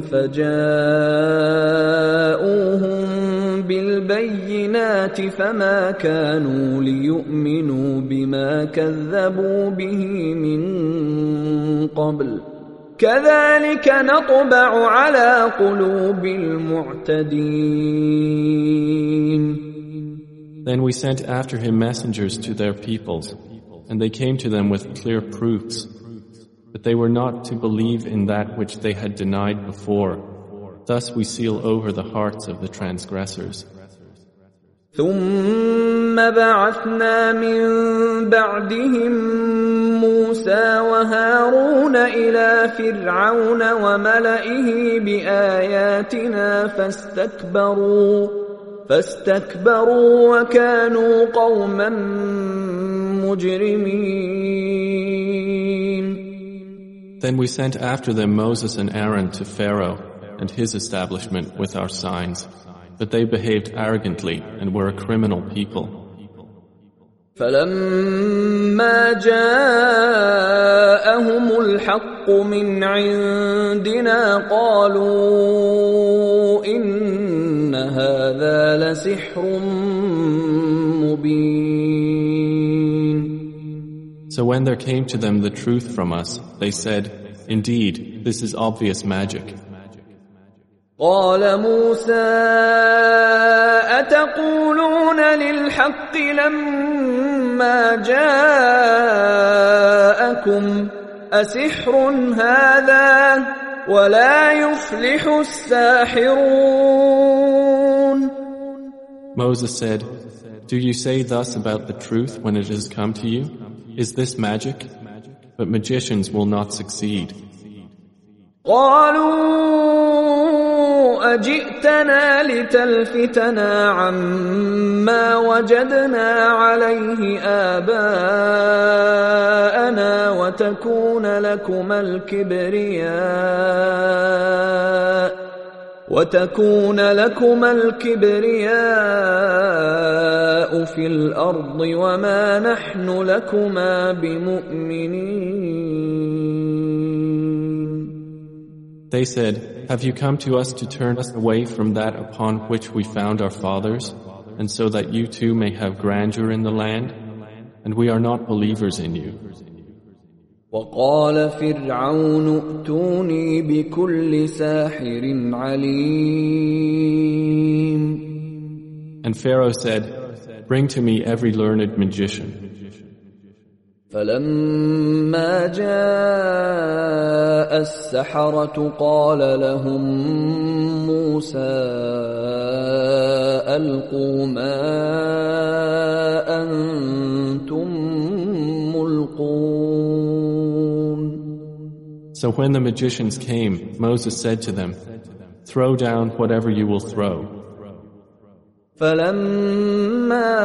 فجاءوهم بالبينات فما كانوا ليؤمنوا بما كذبوا به من قبل كذلك نطبع على قلوب المعتدين.
Then we sent after him messengers to their peoples, and they came to them with clear proofs. But they were not to believe in that which they had denied before. Thus we seal over the hearts of the transgressors.
ثم بعثنا من بعدهم موسى وهارون إلى فرعون وملئه بآياتنا فاستكبروا وكانوا قوما مجرمين.
Then we sent after them Moses and Aaron to Pharaoh and his establishment with our signs, but they behaved arrogantly and were a criminal people.
فلما جاءهم الحق من عندنا قالوا إن هذا لسحر مبين.
So when there came to them the truth from us, they said, "Indeed, this is obvious magic."
قال موسى أتقولون للحق لما جاءكم أسحر هذا ولا يفلح الساحرون.
Moses said, "Do you say thus about the truth when it has come to you? Is this magic? But magicians will not succeed."
قالوا أجئتنا لتلفتنا عما وجدنا عليه آباءنا وتكون لكما الكبرياء في الأرض وما نحن لكما بمؤمنين.
They said, "Have you come to us to turn us away from that upon which we found our fathers, and so that you too may have grandeur in the land? And we are not believers in you."
وقال فرعون ائتوني بكل ساحر عليم.
And Pharaoh said, "Bring to me every learned magician."
فلما جاء السحرة قال لهم موسى ألقوا ما أنتم ملقون.
So when the magicians came, Moses said to them, "Throw down whatever you will throw."
فلما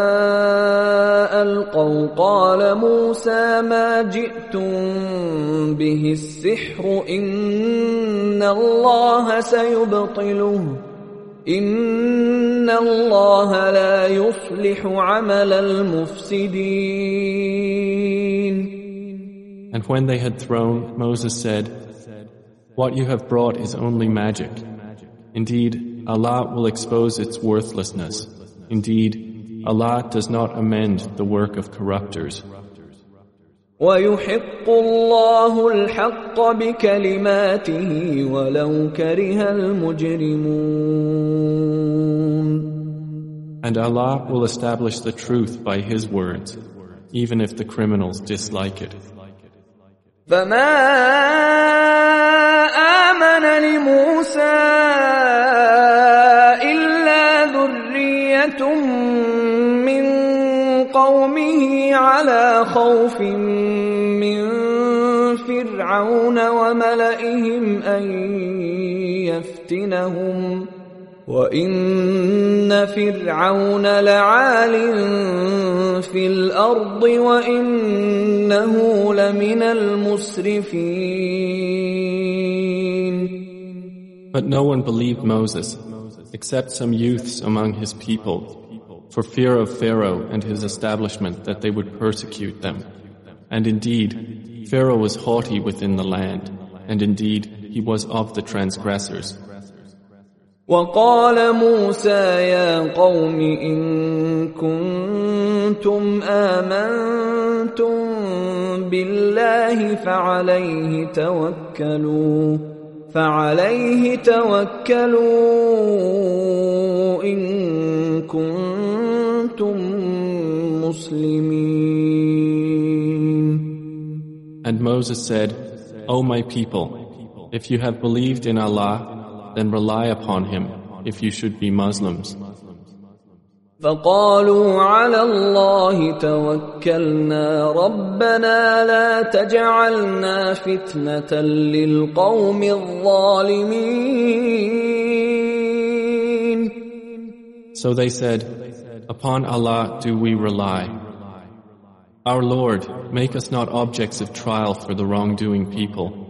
ألقوا قال موسى ما جئتم به السحر إن الله سيبطله إن الله لا يصلح عمل المفسدين.
And when they had thrown, Moses said, "What you have brought is only magic. Indeed, Allah will expose its worthlessness. Indeed, Allah does not amend the work of corruptors."
وَيُحِقُّ اللَّهُ الْحَقَّ بِكَلِمَاتِهِ وَلَوْ كَرِهَ الْمُجْرِمُونَ.
And Allah will establish the truth by His words, even if the criminals dislike it.
فَمَا آمَنَ لِمُوسَى إِلَّا ذُرِّيَّةٌ مِّن قَوْمِهِ عَلَى خَوْفٍ مِّن فِرْعَوْنَ وَمَلَئِهِمْ أَن يَفْتِنَهُمْ وَإِنَّ فِرْعَوْنَ لَعَالٍ فِي الْأَرْضِ وَإِنَّهُ لَمِنَ الْمُسْرِفِينَ.
But no one believed Moses, except some youths among his people, for fear of Pharaoh and his establishment that they would persecute them. And indeed, Pharaoh was haughty within the land, and indeed, he was of the transgressors.
وقال موسى يا قوم إن كنتم آمنتم بالله فعليه توكلوا إن كنتم مسلمين.
And Moses said, O my people, if you have believed in Allah, then rely upon Him, if you should be Muslims.
فقالوا على الله توكلنا ربنا لا تجعلنا فتنة للقوم الظالمين.
So they said, upon Allah do we rely. Our Lord, make us not objects of trial for the wrongdoing people.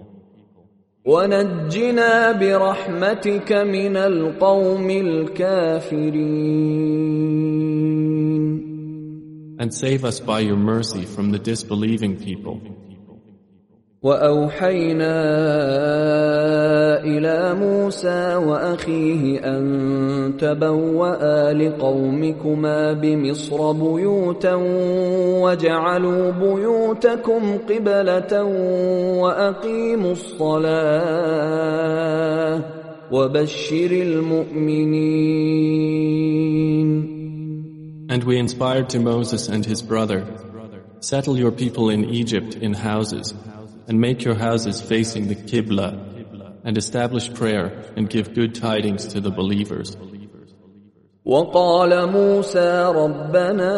ونجنا برحمتك من القوم الكافرين.
And save us by your mercy from the disbelieving people.
وأوحينا إلى موسى وأخيه أن تبوأ لقومكما بمصر بيوتا وجعلوا بيوتكم قبلة وأقيموا الصلاة وبشر المؤمنين.
And we inspired to Moses and his brother, settle your people in Egypt in houses, and make your houses facing the Qibla, and establish prayer and give good tidings to the believers.
وقال موسى ربنا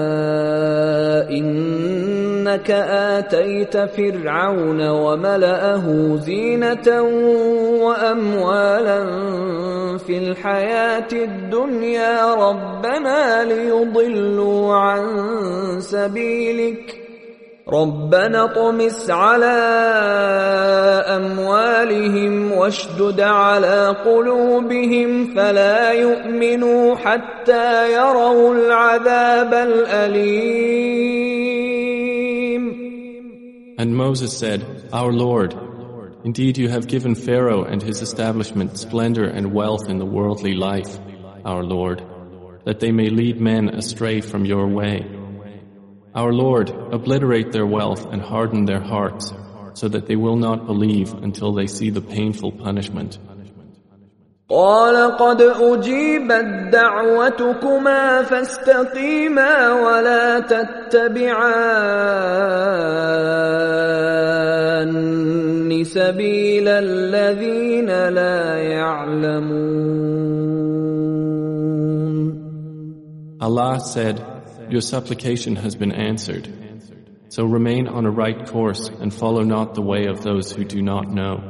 إنك آتيت فرعون وملأه زينة وأموالا في الحياة الدنيا ربنا ليضلوا عن سبيلك ربنا اطمس على أموالهم واشدد على قلوبهم فلا يؤمنوا حتى يروا العذاب الأليم.
And Moses said, Our Lord, indeed you have given Pharaoh and his establishment splendor and wealth in the worldly life, our Lord, that they may lead men astray from your way. Our Lord, obliterate their wealth and harden their hearts, so that they will not believe until they see the painful punishment.
قال قد أجيبت دعوتكما فاستقيما ولا تتبعان سبيل الذين لا يعلمون.
Allah said, Your supplication has been answered. So remain on a right course and follow not the way of those who do not know.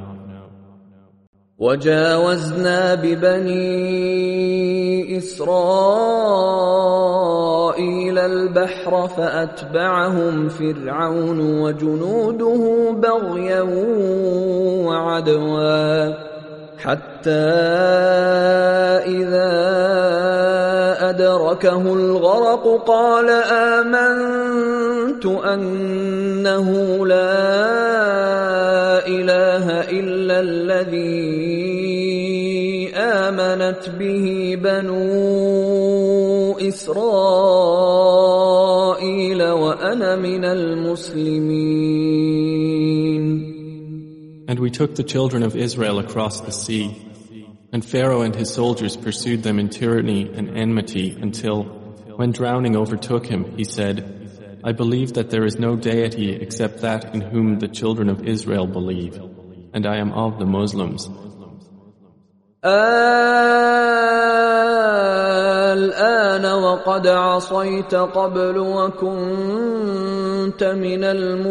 وجاوزنا ببني إسرائيل البحر فأتبعهم فرعون وجنوده بغيا وعدوا حتى إذا أدركه الغرق قال آمنت أنه لا إله إلا الذي آمنت به بنو إسرائيل وأنا من المسلمين.
And we took the children of Israel across the sea, and Pharaoh and his soldiers pursued them in tyranny and enmity until, when drowning overtook him, he said, I believe that there is no deity except that in whom the children of Israel believe, and I am of the Muslims.
الآن وقد عصيت قبل وكنت من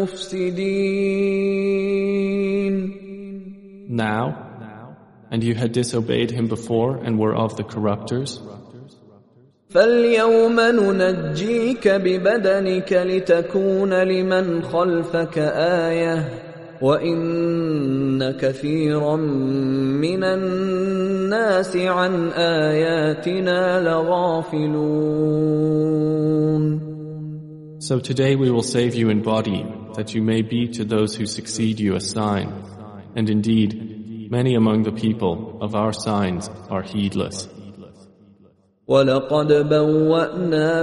المفسدين.
Now, and you had disobeyed him before and were of the corruptors.
فاليوم ننجيك ببدنك لتكون لمن خلفك آية وإن كثيرا من الناس عن آياتنا لغافلون.
So today we will save you in body, that you may be to those who succeed you a sign. And indeed, many among the people of our signs are heedless.
وَلَقَدْ بَوَّأْنَا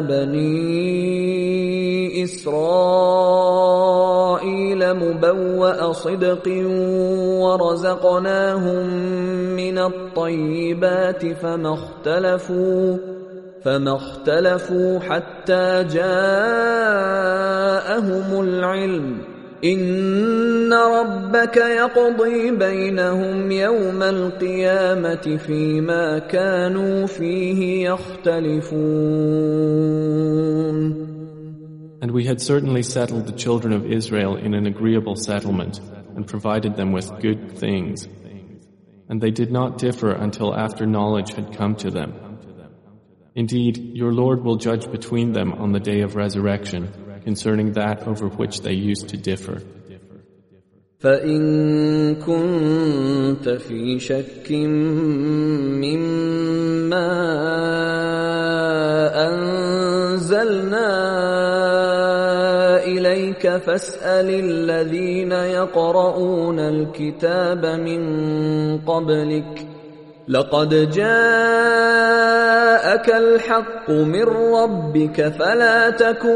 بَنِي إِسْرَائِيلَ مُبَوَّأَ صِدْقٍ وَرَزَقْنَاهُمْ مِنَ الطَّيِّبَاتِ فما اختلفوا حتى جاءهم العلم إن ربك يقضي بينهم يوم القيامة فيما كانوا فيه يختلفون.
And we had certainly settled the children of Israel in an agreeable settlement and provided them with good things. And they did not differ until after knowledge had come to them. Indeed, your Lord will judge between them on the day of resurrection concerning that over which they used to differ.
فَإِن كُنتَ فِي شَكٍّ مِّمَّا أَنزَلْنَا إِلَيْكَ فَاسْأَلِ الَّذِينَ يَقْرَؤُونَ الْكِتَابَ مِن قَبْلِكَ لقد جاءك الحق من ربك فلا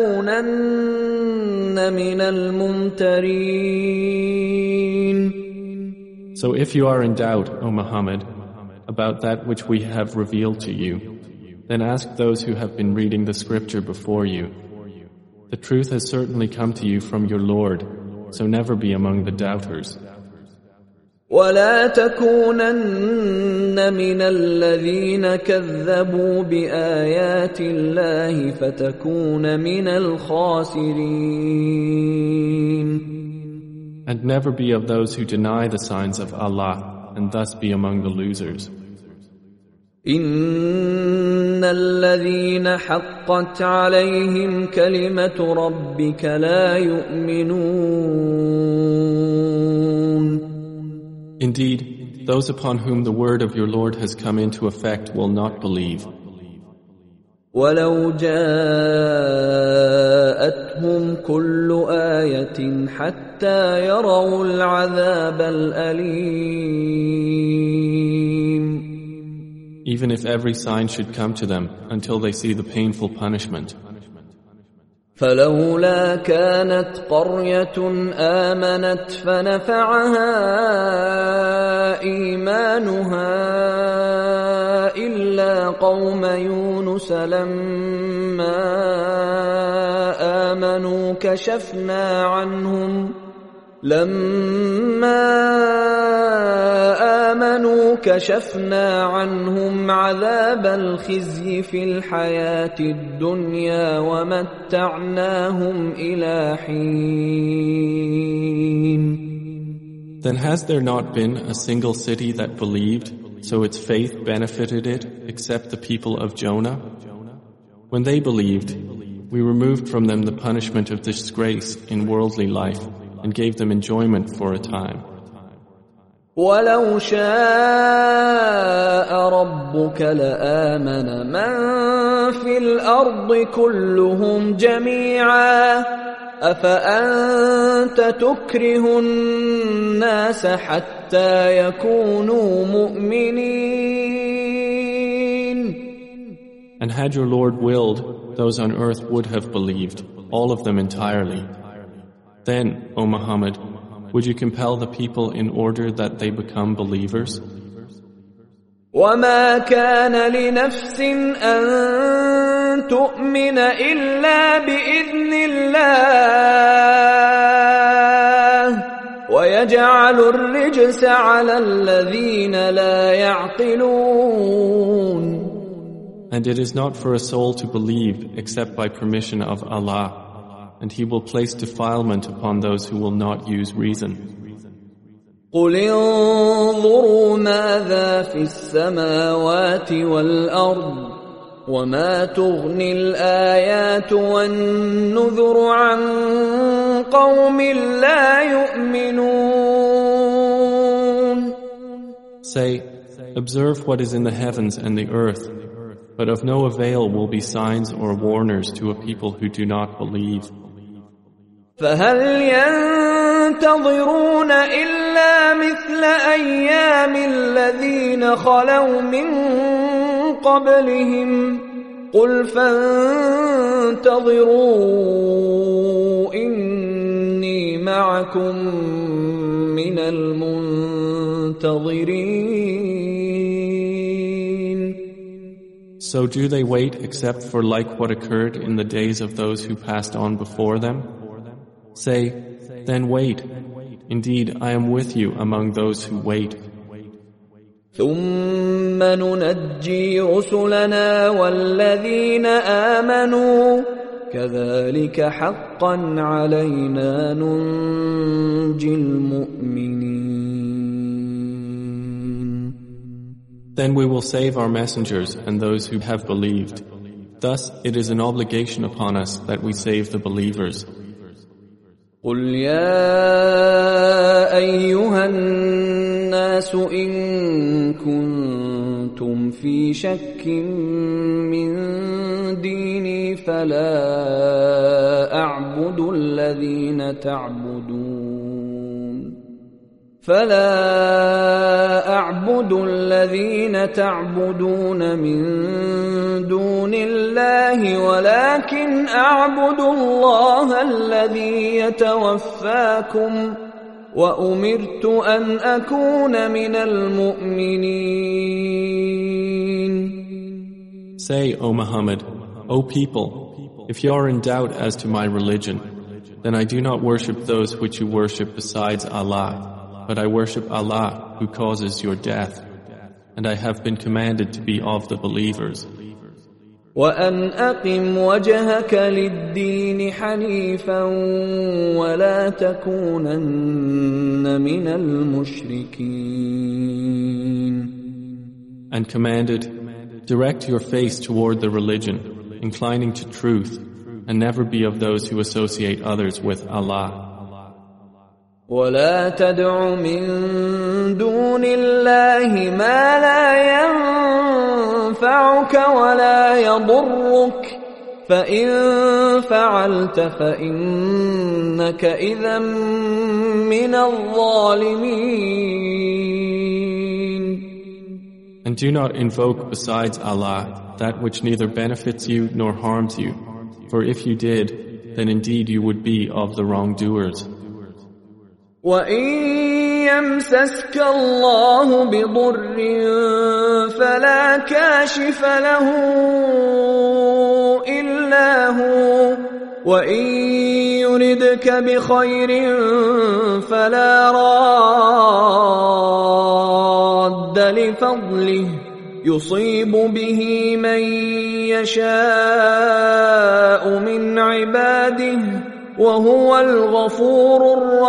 تكونن من الممترين.
So if you are in doubt, O Muhammad, about that which we have revealed to you, then ask those who have been reading the scripture before you. The truth has certainly come to you from your Lord, so never be among the doubters.
ولا تكونن من الذين كذبوا بآيات الله فتكون من الخاسرين.
And never be of those who deny the signs of Allah and thus be among the losers.
إن الذين حقت عليهم كلمة ربك لا يؤمنون.
Indeed, those upon whom the word of your Lord has come into effect will not believe.
وَلَوْ جَاءَتْهُمْ كُلُّ آيَةٍ حَتَّى يَرَوْا الْعَذَابَ الْأَلِيمَ.
Even if every sign should come to them until they see the painful punishment.
فلولا كانت قرية آمنت فنفعها إيمانها إلا قوم يونس لما آمنوا كشفنا عنهم عذاب الخزي في الحياة الدنيا ومتعناهم إلى حين.
Then has there not been a single city that believed, so its faith benefited it, except the people of Jonah? When they believed, we removed from them the punishment of disgrace in worldly life and gave them enjoyment for a time.
وَلَوْ شَاءَ رَبُّكَ لَآمَنَ مَنْ فِي الْأَرْضِ كُلُّهُمْ جَمِيعًا أَفَأَنْتَ تُكْرِهُ النَّاسَ حَتَّى يَكُونُوا مُؤْمِنِينَ.
And had your Lord willed, those on earth would have believed, all of them entirely. Then, O Muhammad, would you compel the people in order that they become believers?
وَمَا كَانَ لِنَفْسٍ أَن تُؤْمِنَ إِلَّا بِإِذْنِ اللَّهِ وَيَجْعَلُ الرِّجْسَ عَلَى الَّذِينَ لَا يَعْقِلُونَ.
And it is not for a soul to believe except by permission of Allah. And He will place defilement upon those who will not use reason.
قُلِ انظُرُوا مَاذَا فِي السَّمَاوَاتِ وَالْأَرْضِ وَمَا تُغْنِي الْآيَاتُ وَالنُّذُرُ عَنْ قَوْمٍ لَا يُؤْمِنُونَ.
Say, observe what is in the heavens and the earth, but of no avail will be signs or warners to a people who do not believe.
فَهَلْ يَنْتَظِرُونَ إِلَّا مِثْلَ أَيَّامِ الَّذِينَ خَلَوْا مِنْ قبلهم قل فانتظروا إني معكم من المنتظرين.
So do they wait except for like what occurred in the days of those who passed on before them? Say, then wait. Indeed, I am with you among those who wait.
ثم ننجي رسلنا والذين آمنوا كذلك حقا علينا ننجي المؤمنين.
Then we will save our messengers and those who have believed. Thus it is an obligation upon us that we save the believers.
قل يا أيها الناس إن كنتم في شك من ديني فلا أعبد الذين تعبدون من دون الله ولكن أعبد الله الذي يتوفاكم وأمرت أن أكون من المؤمنين.
Say, O Muhammad, O people, if you are in doubt as to my religion, then I do not worship those which you worship besides Allah, but I worship Allah who causes your death, and I have been commanded to be of the believers.
وَأَنْ أَقِمْ وَجْهَكَ لِلدِّينِ حَنِيفًا وَلَا تَكُونَنَّ مِنَ الْمُشْرِكِينَ.
And commanded, direct your face toward the religion, inclining to truth, and never be of those who associate others with Allah.
ولا تدع من دون الله ما لا ينفعك ولا يضرك فإن فعلت فإنك إذا من الظالمين.
And do not invoke besides Allah that which neither benefits you nor harms you, for if you did, then indeed you would be of the wrongdoers.
وَإِن يَمْسَسْكَ اللَّهُ بِضُرٍّ فَلَا كَاشِفَ لَهُ إِلَّا هُوَ وَإِن يُرِدْكَ بِخَيْرٍ فَلَا رَادَّ لِفَضْلِهِ يُصِيبُ بِهِ مَن يَشَاءُ مِنْ عِبَادِهِ وَهُوَ الْغَفُورُ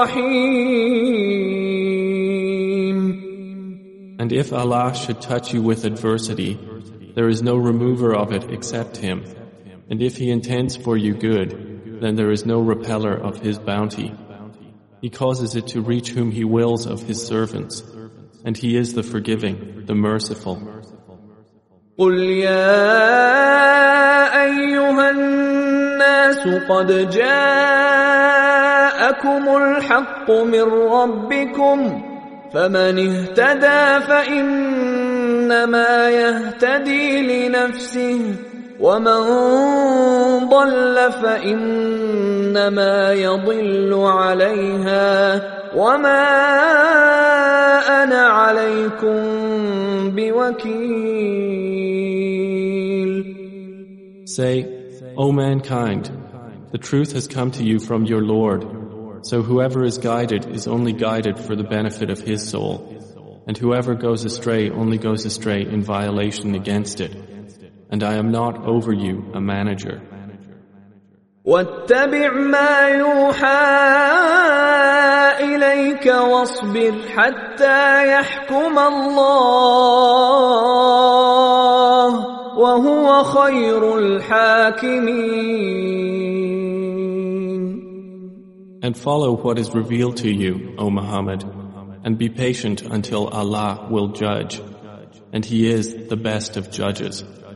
الرَّحِيمُ.
And if Allah should touch you with adversity, there is no remover of it except Him. And if He intends for you good, then there is no repeller of His bounty. He causes it to reach whom He wills of His servants, and He is the forgiving, the merciful.
قُلْ يَا أَيُّهَا النَّاسُ قَدْ جَاءَكُمُ الْحَقُّ مِنْ رَبِّكُمْ فَمَنِ اهْتَدَى فَإِنَّمَا يَهْتَدِي لِنَفْسِهِ وَمَنْ ضَلَّ فَإِنَّمَا يَضِلُّ عَلَيْهَا وَمَا أَنَا عَلَيْكُمْ بِوَكِيلٍ.
Say, O mankind, the truth has come to you from your Lord, so whoever is guided is only guided for the benefit of his soul, and whoever goes astray only goes astray in violation against it, and I am not over you a manager.
وَاتَّبِعْ مَا يُوحَى إِلَيْكَ وَاصْبِرْ حَتَّى يَحْكُمَ اللَّهُ وَهُوَ خَيْرُ الْحَاكِمِينَ.
And follow what is revealed to you, O Muhammad, and be patient until Allah will judge, and He is the best of judges.